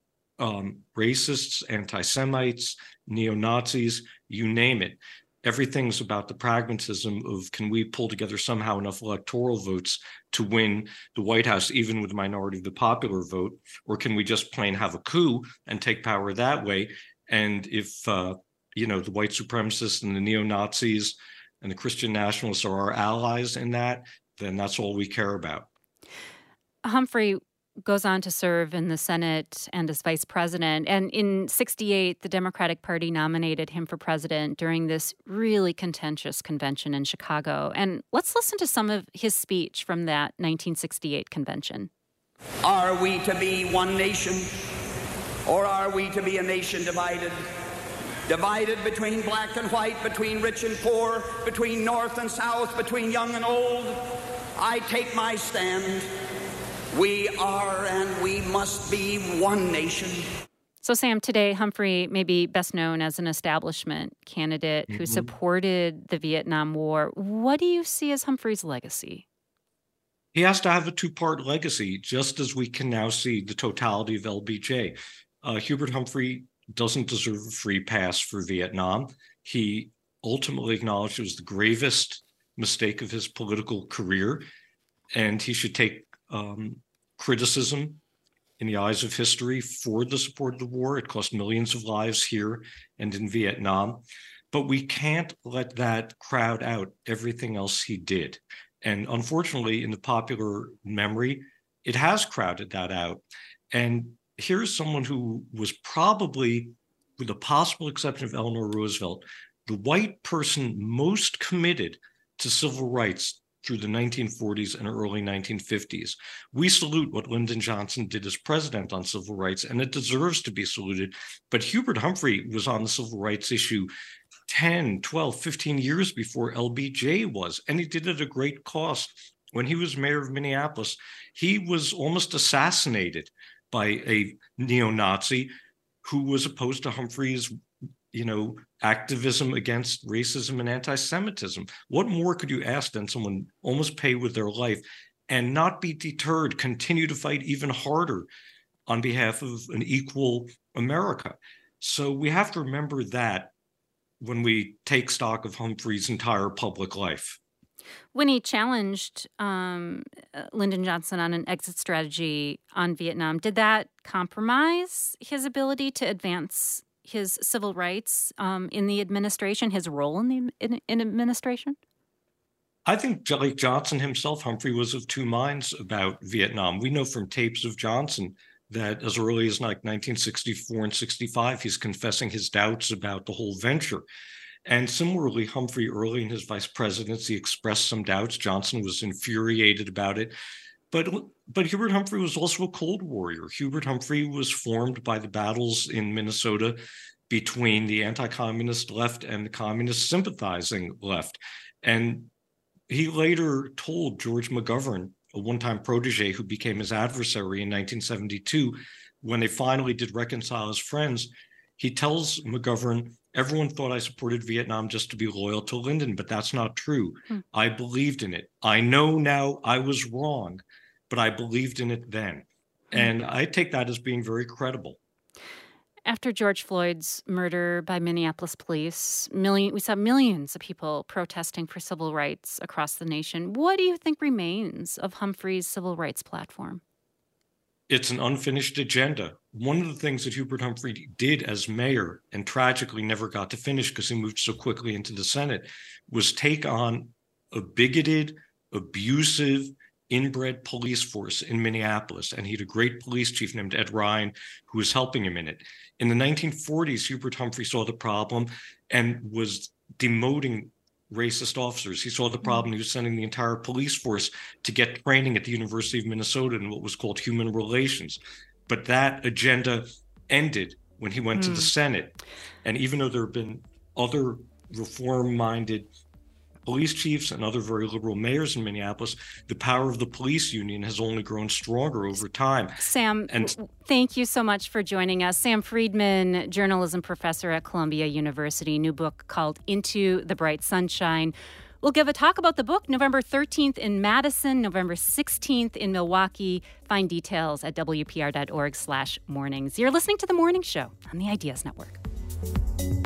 racists, anti-Semites, neo-Nazis, you name it. Everything's about the pragmatism of, can we pull together somehow enough electoral votes to win the White House, even with the minority of the popular vote, or can we just plain have a coup and take power that way? And if, the white supremacists and the neo-Nazis and the Christian nationalists are our allies in that, then that's all we care about. Humphrey goes on to serve in the Senate and as vice president. And in 1968, the Democratic Party nominated him for president during this really contentious convention in Chicago. And let's listen to some of his speech from that 1968 convention. Are we to be one nation, or are we to be a nation divided? Divided between black and white, between rich and poor, between north and south, between young and old? I take my stand. We are and we must be one nation. So, Sam, today Humphrey may be best known as an establishment candidate who supported the Vietnam War. What do you see as Humphrey's legacy? He has to have a two-part legacy, just as we can now see the totality of LBJ. Hubert Humphrey doesn't deserve a free pass for Vietnam. He ultimately acknowledged it was the gravest mistake of his political career, and he should take criticism in the eyes of history for the support of the war. It cost millions of lives here and in Vietnam. But we can't let that crowd out everything else he did. And unfortunately, in the popular memory, it has crowded that out. And here's someone who was probably, with the possible exception of Eleanor Roosevelt, the white person most committed to civil rights through the 1940s and early 1950s. We salute what Lyndon Johnson did as president on civil rights, and it deserves to be saluted. But Hubert Humphrey was on the civil rights issue 10, 12, 15 years before LBJ was, and he did it at a great cost. When he was mayor of Minneapolis, he was almost assassinated by a neo-Nazi who was opposed to Humphrey's activism against racism and anti-Semitism. What more could you ask than someone almost pay with their life and not be deterred, continue to fight even harder on behalf of an equal America? So we have to remember that when we take stock of Humphrey's entire public life. When he challenged Lyndon Johnson on an exit strategy on Vietnam, did that compromise his ability to advance his civil rights in the administration, his role in the administration? I think, like Johnson himself, Humphrey was of two minds about Vietnam. We know from tapes of Johnson that as early as like 1964 and 65, he's confessing his doubts about the whole venture. And similarly, Humphrey, early in his vice presidency, expressed some doubts. Johnson was infuriated about it. But Hubert Humphrey was also a Cold Warrior. Hubert Humphrey was formed by the battles in Minnesota between the anti-communist left and the communist sympathizing left. And he later told George McGovern, a one-time protege who became his adversary in 1972, when they finally did reconcile as friends, he tells McGovern, everyone thought I supported Vietnam just to be loyal to Lyndon, but that's not true. I believed in it. I know now I was wrong, but I believed in it then. And I take that as being very credible. After George Floyd's murder by Minneapolis police, we saw millions of people protesting for civil rights across the nation. What do you think remains of Humphrey's civil rights platform? It's an unfinished agenda. One of the things that Hubert Humphrey did as mayor, and tragically never got to finish because he moved so quickly into the Senate, was take on a bigoted, abusive, inbred police force in Minneapolis. And he had a great police chief named Ed Ryan who was helping him in it. In the 1940s, Hubert Humphrey saw the problem and was demoting racist officers. He saw the problem. He was sending the entire police force to get training at the University of Minnesota in what was called human relations. But that agenda ended when he went to the Senate. And even though there have been other reform-minded police chiefs and other very liberal mayors in Minneapolis, the power of the police union has only grown stronger over time. Sam, thank you so much for joining us. Sam Friedman, journalism professor at Columbia University, new book called Into the Bright Sunshine. We'll give a talk about the book November 13th in Madison, November 16th in Milwaukee. Find details at WPR.org/mornings. You're listening to The Morning Show on the Ideas Network.